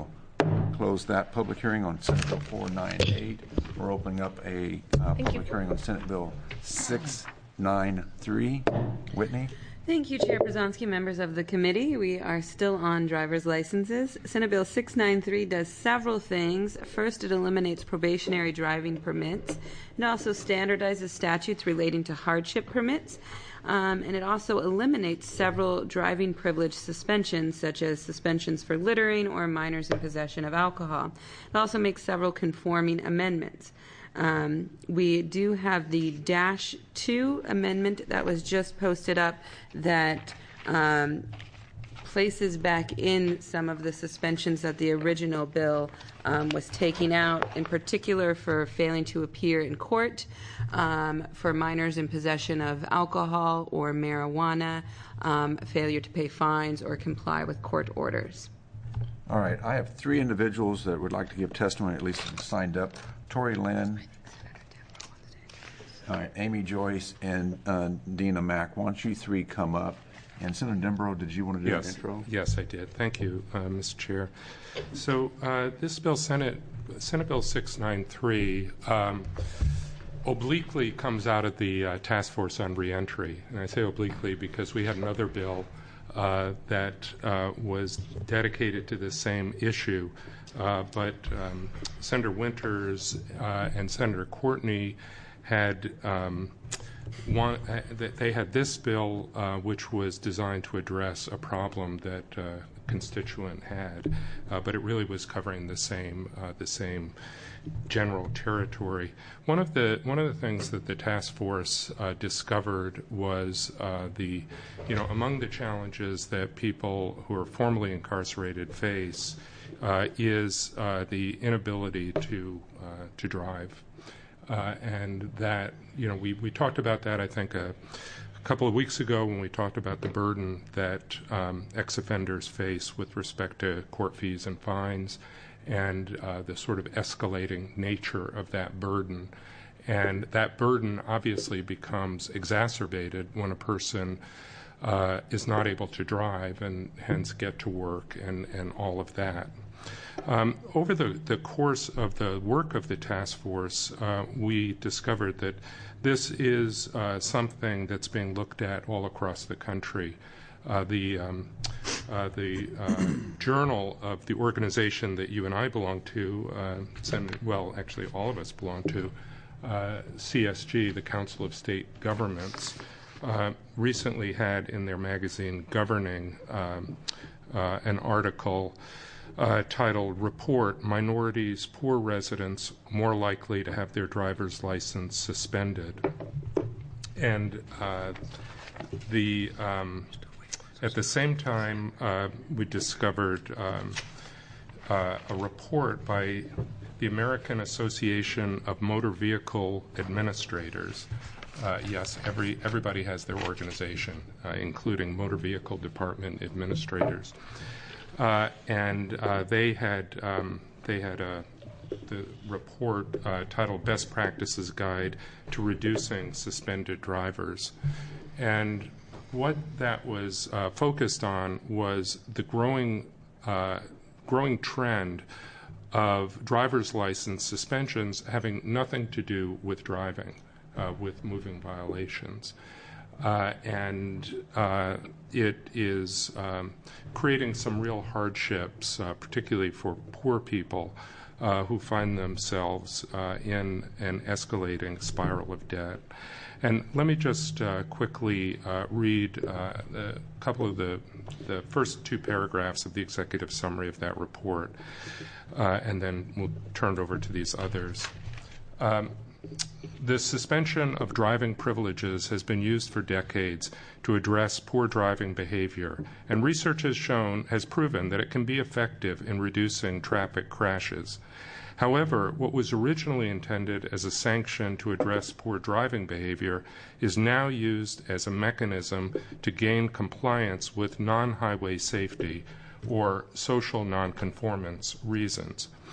close that public hearing on Senate Bill four ninety-eight. We're opening up a uh, public you. hearing on Senate Bill six ninety-three. Whitney? Thank you, Chair Brzezinski, members of the committee. We are still on driver's licenses. Senate Bill six ninety-three does several things. First, it eliminates probationary driving permits. It also standardizes statutes relating to hardship permits. Um, and it also eliminates several driving privilege suspensions, such as suspensions for littering or minors in possession of alcohol. It also makes several conforming amendments. Um, we do have the Dash two amendment that was just posted up that um, places back in some of the suspensions that the original bill um, was taking out, in particular for failing to appear in court, um, for minors in possession of alcohol or marijuana, um, failure to pay fines or comply with court orders. All right. I have three individuals that would like to give testimony, at least signed up. Tori Lynn, all right, Amy Joyce, and uh, Dina Mack. Why don't you three come up? And Senator Denbrough, did you want to do yes. an intro? Yes, I did. Thank you, uh, Mister Chair. So uh, this bill, Senate Senate Bill six ninety-three, um, obliquely comes out of the uh, Task Force on Reentry. And I say obliquely because we had another bill uh, that uh, was dedicated to the same issue. Uh, but um, Senator Winters uh, and Senator Courtney had um, one, uh, they had this bill uh, which was designed to address a problem that uh, a constituent had, uh, but it really was covering the same uh, the same general territory. One of the one of the things that the task force uh, discovered was uh, the you know among the challenges that people who are formerly incarcerated face. Uh, is uh, the inability to uh, to drive, uh, and that you know we, we talked about that I think a, a couple of weeks ago when we talked about the burden that um, ex-offenders face with respect to court fees and fines, and uh, the sort of escalating nature of that burden, and that burden obviously becomes exacerbated when a person uh, is not able to drive and hence get to work and and all of that. Um, over the, the course of the work of the task force, uh, we discovered that this is uh, something that's being looked at all across the country. Uh, the um, uh, the uh, journal of the organization that you and I belong to, uh, Sen- well, actually all of us belong to, uh, C S G, the Council of State Governments, uh, recently had in their magazine Governing um, uh, an article Uh, titled Report, Minorities, Poor Residents More Likely to Have Their Driver's License Suspended. And uh, the um, at the same time, uh, we discovered um, uh, a report by the American Association of Motor Vehicle Administrators. Uh, yes, every everybody has their organization, uh, including motor vehicle department administrators. Uh, and uh, they had um, they had a the report uh, titled "Best Practices Guide to Reducing Suspended Drivers," and what that was uh, focused on was the growing uh, growing trend of driver's license suspensions having nothing to do with driving, uh, with moving violations. Uh, and uh, it is um, creating some real hardships, uh, particularly for poor people uh, who find themselves uh, in an escalating spiral of debt. And let me just uh, quickly uh, read uh, a couple of the, the first two paragraphs of the executive summary of that report, uh, and then we'll turn it over to these others. Um, The suspension of driving privileges has been used for decades to address poor driving behavior, and research has shown, has proven that it can be effective in reducing traffic crashes. However, what was originally intended as a sanction to address poor driving behavior is now used as a mechanism to gain compliance with non-highway safety or social nonconformance reasons.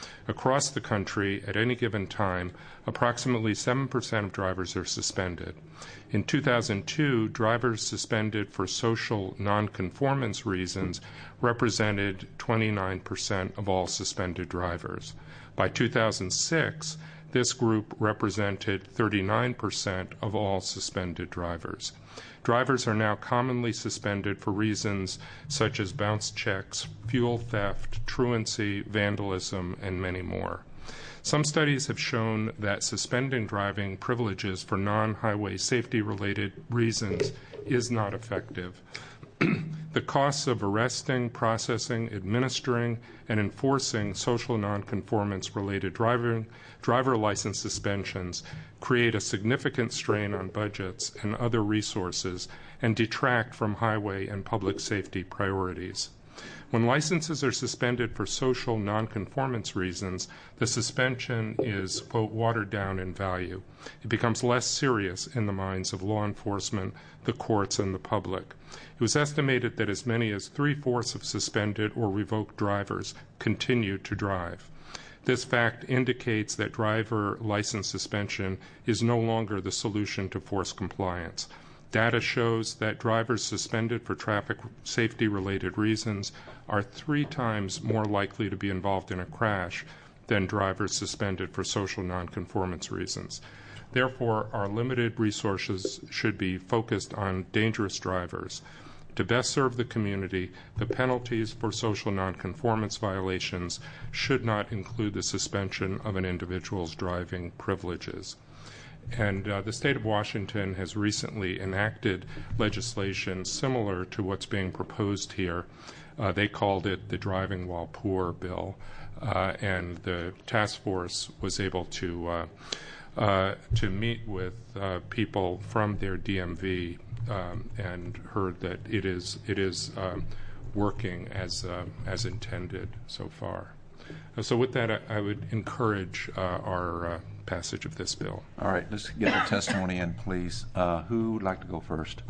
Across the country, at any given time, approximately seven percent of drivers are suspended. In two thousand two, drivers suspended for social nonconformance reasons represented twenty-nine percent of all suspended drivers. By two thousand six, this group represented thirty-nine percent of all suspended drivers. Drivers are now commonly suspended for reasons such as bounce checks, fuel theft, truancy, vandalism, and many more. Some studies have shown that suspending driving privileges for non-highway safety-related reasons is not effective. The costs of arresting, processing, administering, and enforcing social nonconformance-related driving, driver license suspensions create a significant strain on budgets and other resources and detract from highway and public safety priorities. When licenses are suspended for social nonconformance reasons, the suspension is, quote, watered down in value. It becomes less serious in the minds of law enforcement, the courts, and the public. It was estimated that as many as three-fourths of suspended or revoked drivers continue to drive. This fact indicates that driver license suspension is no longer the solution to force compliance. Data shows that drivers suspended for traffic safety-related reasons are three times more likely to be involved in a crash than drivers suspended for social nonconformance reasons. Therefore, our limited resources should be focused on dangerous drivers. To best serve the community, the penalties for social nonconformance violations should not include the suspension of an individual's driving privileges. And uh, the state of Washington has recently enacted legislation similar to what's being proposed here. Uh, they called it the Driving While Poor bill, uh, and the task force was able to uh, uh, to meet with uh, people from their D M V um, and heard that it is it is um, working as uh, as intended so far. Uh, so with that, I, I would encourage uh, our uh, passage of this bill. All right, let's get the testimony in, please. Uh, who would like to go first?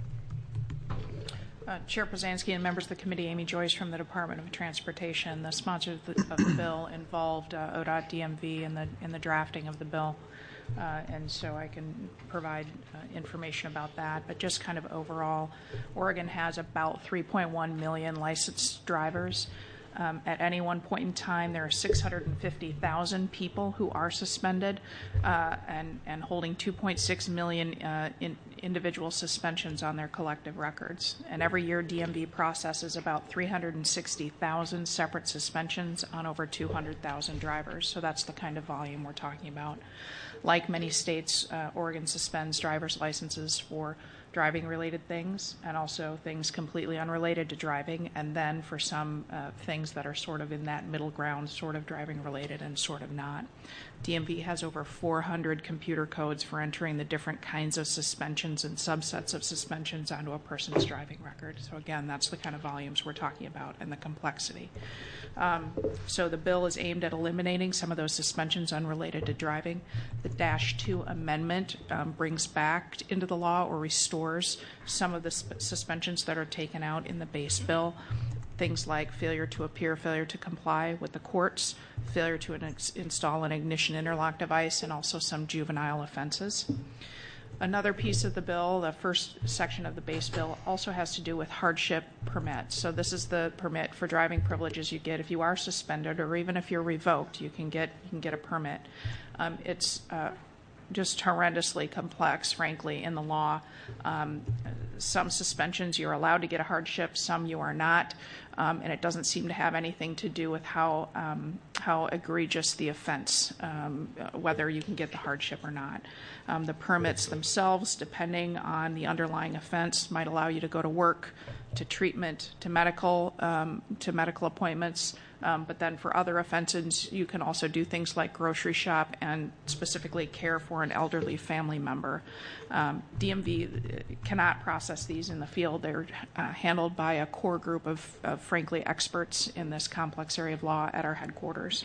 Uh, Chair Przanski and members of the committee, Amy Joyce from the Department of Transportation. The sponsor of the, of the bill involved uh, O D O T D M V in the in the drafting of the bill, uh, and so I can provide uh, information about that. But just kind of overall, Oregon has about three point one million licensed drivers. Um, at any one point in time, there are six hundred fifty thousand people who are suspended uh, and, and holding two point six million uh, in individual suspensions on their collective records. And every year, D M V processes about three hundred sixty thousand separate suspensions on over two hundred thousand drivers. So that's the kind of volume we're talking about. Like many states, uh, Oregon suspends driver's licenses for driving-related things and also things completely unrelated to driving, and then for some uh, things that are sort of in that middle ground, sort of driving-related and sort of not. D M V has over four hundred computer codes for entering the different kinds of suspensions and subsets of suspensions onto a person's driving record. So again, that's the kind of volumes we're talking about and the complexity. Um, so the bill is aimed at eliminating some of those suspensions unrelated to driving. The Dash two amendment um, brings back into the law or restores some of the sp- suspensions that are taken out in the base bill. Things like failure to appear, failure to comply with the courts, failure to in- install an ignition interlock device, and also some juvenile offenses. Another piece of the bill, the first section of the base bill, also has to do with hardship permits. So this is the permit for driving privileges you get if you are suspended, or even if you're revoked, you can get you can get a permit. Um, it's uh, just horrendously complex, frankly, in the law. Um, some suspensions you're allowed to get a hardship, some you are not, um, and it doesn't seem to have anything to do with how um, how egregious the offense, um, whether you can get the hardship or not. Um, the permits themselves, depending on the underlying offense, might allow you to go to work, to treatment, to medical, um, to medical appointments. Um, but then for other offenses, you can also do things like grocery shop and specifically care for an elderly family member. Um, D M V cannot process these in the field. They're uh, handled by a core group of, of, frankly, experts in this complex area of law at our headquarters.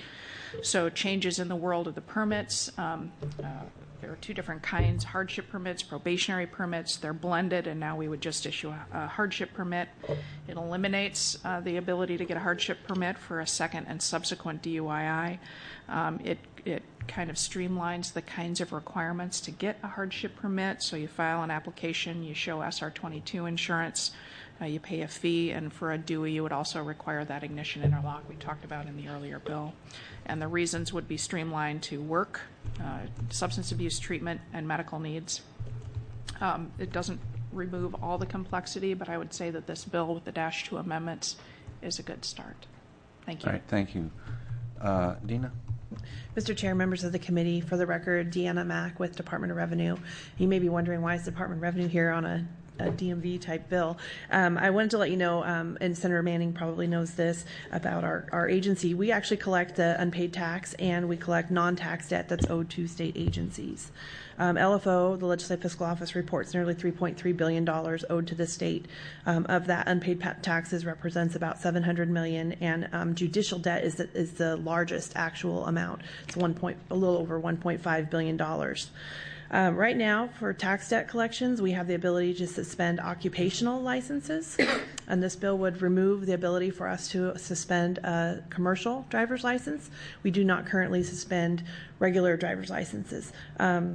So changes in the world of the permits. Um, uh, there are two different kinds, hardship permits, probationary permits. They're blended, and now we would just issue a, a hardship permit. It eliminates uh, the ability to get a hardship permit for a second and subsequent D U I I. Um, it, it kind of streamlines the kinds of requirements to get a hardship permit. So you file an application, you show S R twenty-two insurance, uh, you pay a fee, and for a D U I, you would also require that ignition interlock we talked about in the earlier bill. And the reasons would be streamlined to work, uh, substance abuse treatment, and medical needs. Um, it doesn't remove all the complexity, but I would say that this bill with the dash two amendments is a good start. Thank you. All right, thank you. Uh, Dina? Mister Chair, members of the committee, for the record, Deanna Mack with Department of Revenue. You may be wondering why is Department of Revenue here on a, a D M V type bill. Um, I wanted to let you know, um, and Senator Manning probably knows this about our, our agency. We actually collect the unpaid tax and we collect non-tax debt that's owed to state agencies. Um, L F O, the Legislative Fiscal Office, reports nearly three point three billion dollars owed to the state. Um, of that, unpaid taxes represents about seven hundred million dollars, and um, judicial debt is the, is the largest actual amount. It's one point, a little over one point five billion dollars. Um, right now, for tax debt collections, we have the ability to suspend occupational licenses, and this bill would remove the ability for us to suspend a commercial driver's license. We do not currently suspend regular driver's licenses. Um,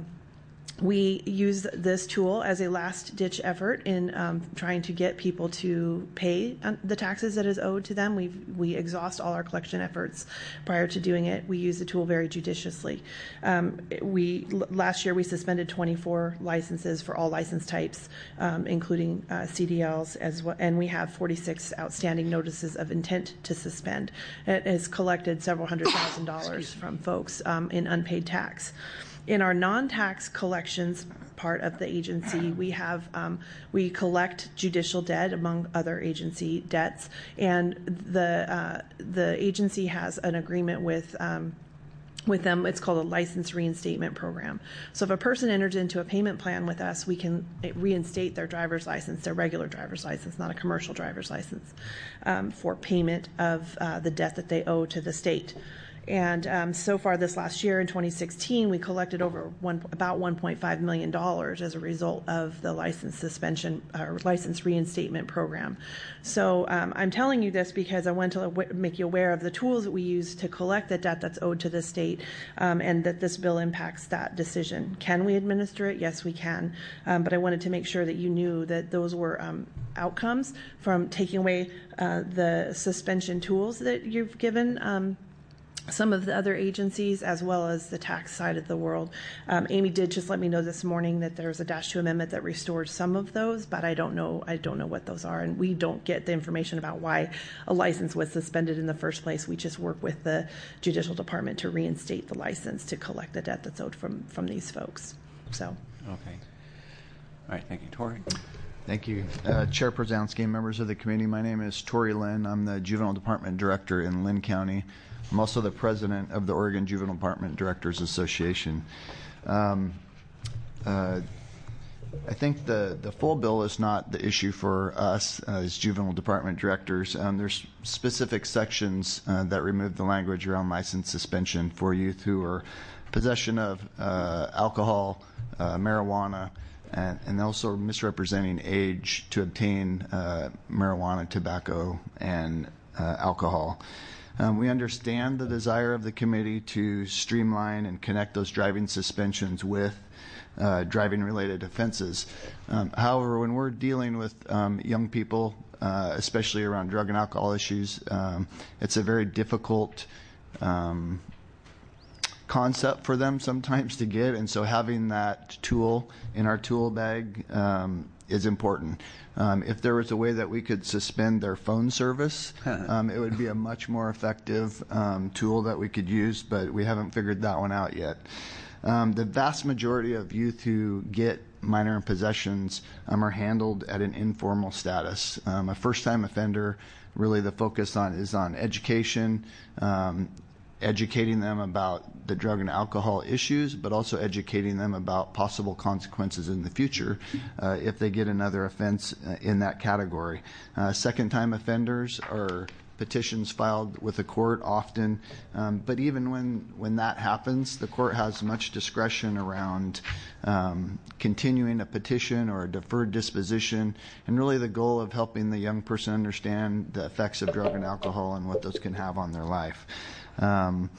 We use this tool as a last-ditch effort in um, trying to get people to pay the taxes that is owed to them. We we exhaust all our collection efforts prior to doing it. We use the tool very judiciously. Um, we last year we suspended twenty-four licenses for all license types, um, including uh, C D Ls as well, and we have forty-six outstanding notices of intent to suspend. It has collected several hundred thousand dollars from folks um, in unpaid tax. In our non-tax collections part of the agency, we have um, we collect judicial debt among other agency debts, and the uh, the agency has an agreement with. Um, with them, it's called a license reinstatement program. So if a person enters into a payment plan with us, we can reinstate their driver's license, their regular driver's license, not a commercial driver's license, um, for payment of uh, the debt that they owe to the state. And um, so far this last year in twenty sixteen, we collected over one, about one point five million dollars as a result of the license suspension or license reinstatement program. So um, I'm telling you this because I want to w- make you aware of the tools that we use to collect the debt that's owed to the state, um, and that this bill impacts that decision. Can we administer it? Yes, we can. Um, but I wanted to make sure that you knew that those were um, outcomes from taking away uh, the suspension tools that you've given um, some of the other agencies, as well as the tax side of the world. Um, Amy did just let me know this morning that there's a dash two amendment that restores some of those, but I don't know. I don't know what those are, and we don't get the information about why a license was suspended in the first place. We just work with the Judicial Department to reinstate the license to collect the debt that's owed from from these folks. So. Okay. All right. Thank you, Tori. Thank you. Uh, Chair Przanski, members of the committee, my name is Tori Lynn. I'm the Juvenile Department Director in Lynn County. I'm also the president of the Oregon Juvenile Department Directors Association. Um, uh, I think the, the full bill is not the issue for us uh, as juvenile department directors. Um, there's specific sections uh, that remove the language around license suspension for youth who are possession of uh, alcohol, uh, marijuana, and, and also misrepresenting age to obtain uh, marijuana, tobacco, and uh, alcohol. Um, we understand the desire of the committee to streamline and connect those driving suspensions with uh, driving-related offenses. Um, however, when we're dealing with um, young people, uh, especially around drug and alcohol issues, um, it's a very difficult um, concept for them sometimes to get, and so having that tool in our tool bag um, is important. Um, if there was a way that we could suspend their phone service, um, it would be a much more effective um, tool that we could use, but we haven't figured that one out yet. Um, the vast majority of youth who get minor possessions um, are handled at an informal status. Um, a first-time offender, really the focus on is on education, um, educating them about the drug and alcohol issues, but also educating them about possible consequences in the future uh, if they get another offense uh, in that category. Uh, second-time offenders are petitions filed with the court often. Um, but even when, when that happens, the court has much discretion around um, continuing a petition or a deferred disposition, and really the goal of helping the young person understand the effects of drug and alcohol and what those can have on their life. Um,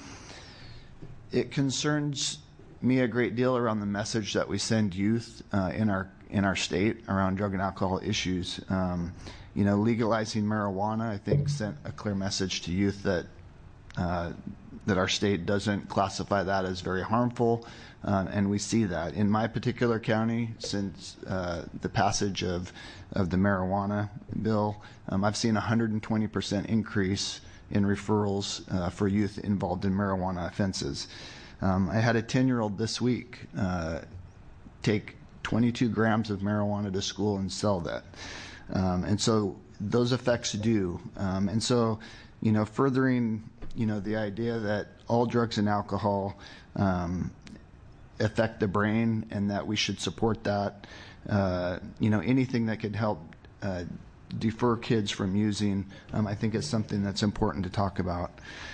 it concerns me a great deal around the message that we send youth uh, in our in our state around drug and alcohol issues. Um, you know, legalizing marijuana, I think, sent a clear message to youth that uh, that our state doesn't classify that as very harmful, uh, and we see that in my particular county since uh, the passage of of the marijuana bill. Um, I've seen a one hundred twenty percent increase in referrals uh, for youth involved in marijuana offenses. Um, I had a ten-year-old this week uh, take twenty-two grams of marijuana to school and sell that. Um, and so those effects do. Um, and so, you know, furthering, you know, the idea that all drugs and alcohol um, affect the brain and that we should support that, uh, you know, anything that could help uh, defer kids from using, um, I think is something that's important to talk about.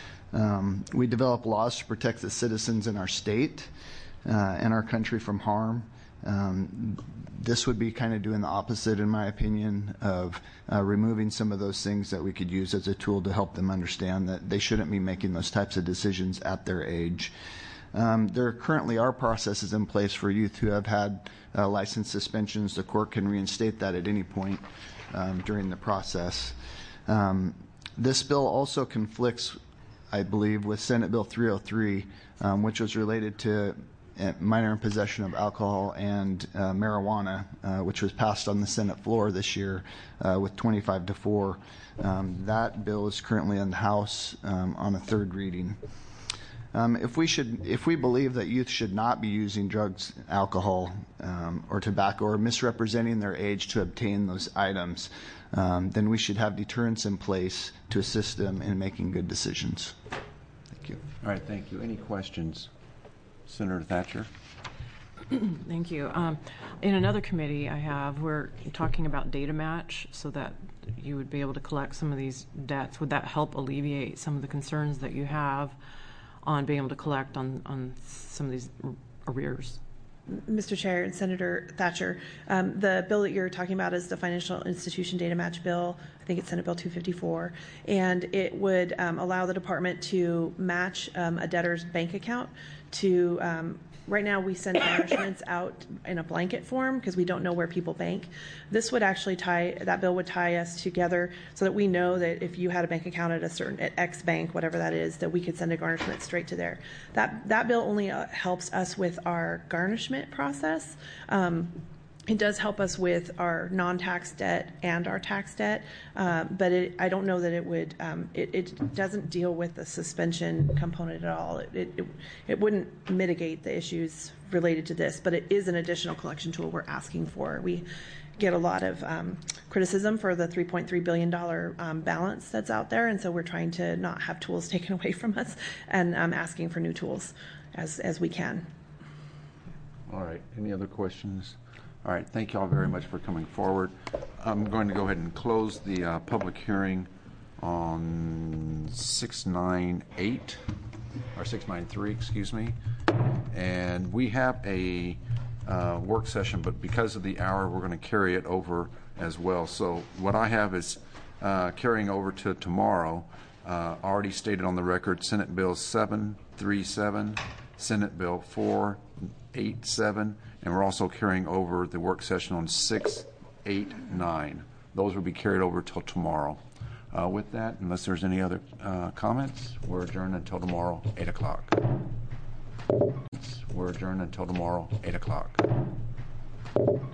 Um, we develop laws to protect the citizens in our state uh, and our country from harm. Um, this would be kind of doing the opposite, in my opinion, of uh, removing some of those things that we could use as a tool to help them understand that they shouldn't be making those types of decisions at their age. Um, there currently are processes in place for youth who have had uh, license suspensions. The court can reinstate that at any point um, during the process. Um, this bill also conflicts, I believe, with Senate Bill three oh three, um, which was related to minor in possession of alcohol and uh, marijuana, uh, which was passed on the Senate floor this year uh, with twenty-five to four. Um, that bill is currently in the House um, on a third reading. Um, if we should, if we believe that youth should not be using drugs, alcohol, um, or tobacco, or misrepresenting their age to obtain those items, um, then we should have deterrence in place to assist them in making good decisions. Thank you. All right, thank you. Any questions? Senator Thatcher. Thank you. Um, in another committee I have, we're talking about data match so that you would be able to collect some of these debts. Would that help alleviate some of the concerns that you have on being able to collect on, on some of these arrears? Mister Chair and Senator Thatcher, um, the bill that you're talking about is the Financial Institution Data Match Bill. I think it's Senate Bill two fifty-four, and it would um, allow the department to match um, a debtor's bank account to, um, right now we send garnishments out in a blanket form because we don't know where people bank. This would actually tie, that bill would tie us together so that we know that if you had a bank account at a certain, at X bank, whatever that is, that we could send a garnishment straight to there. That, that bill only uh, helps us with our garnishment process. Um, It does help us with our non-tax debt and our tax debt, uh, but it, I don't know that it would, um, it, it doesn't deal with the suspension component at all. It, it, it wouldn't mitigate the issues related to this, but it is an additional collection tool we're asking for. We get a lot of um, criticism for the three point three billion dollars um, balance that's out there, and so we're trying to not have tools taken away from us and um, asking for new tools as, as we can. All right, any other questions? All right, thank you all very much for coming forward. I'm going to go ahead and close the uh, public hearing on six ninety-eight, or six ninety-three, excuse me. And we have a uh, work session, but because of the hour, we're going to carry it over as well. So what I have is uh, carrying over to tomorrow, uh, already stated on the record, Senate Bill seven thirty-seven, Senate Bill four eighty-seven, and we're also carrying over the work session on six eighty-nine. Those will be carried over till tomorrow. Uh, with that, unless there's any other uh, comments, we're adjourned until tomorrow, eight o'clock. We're adjourned until tomorrow, eight o'clock.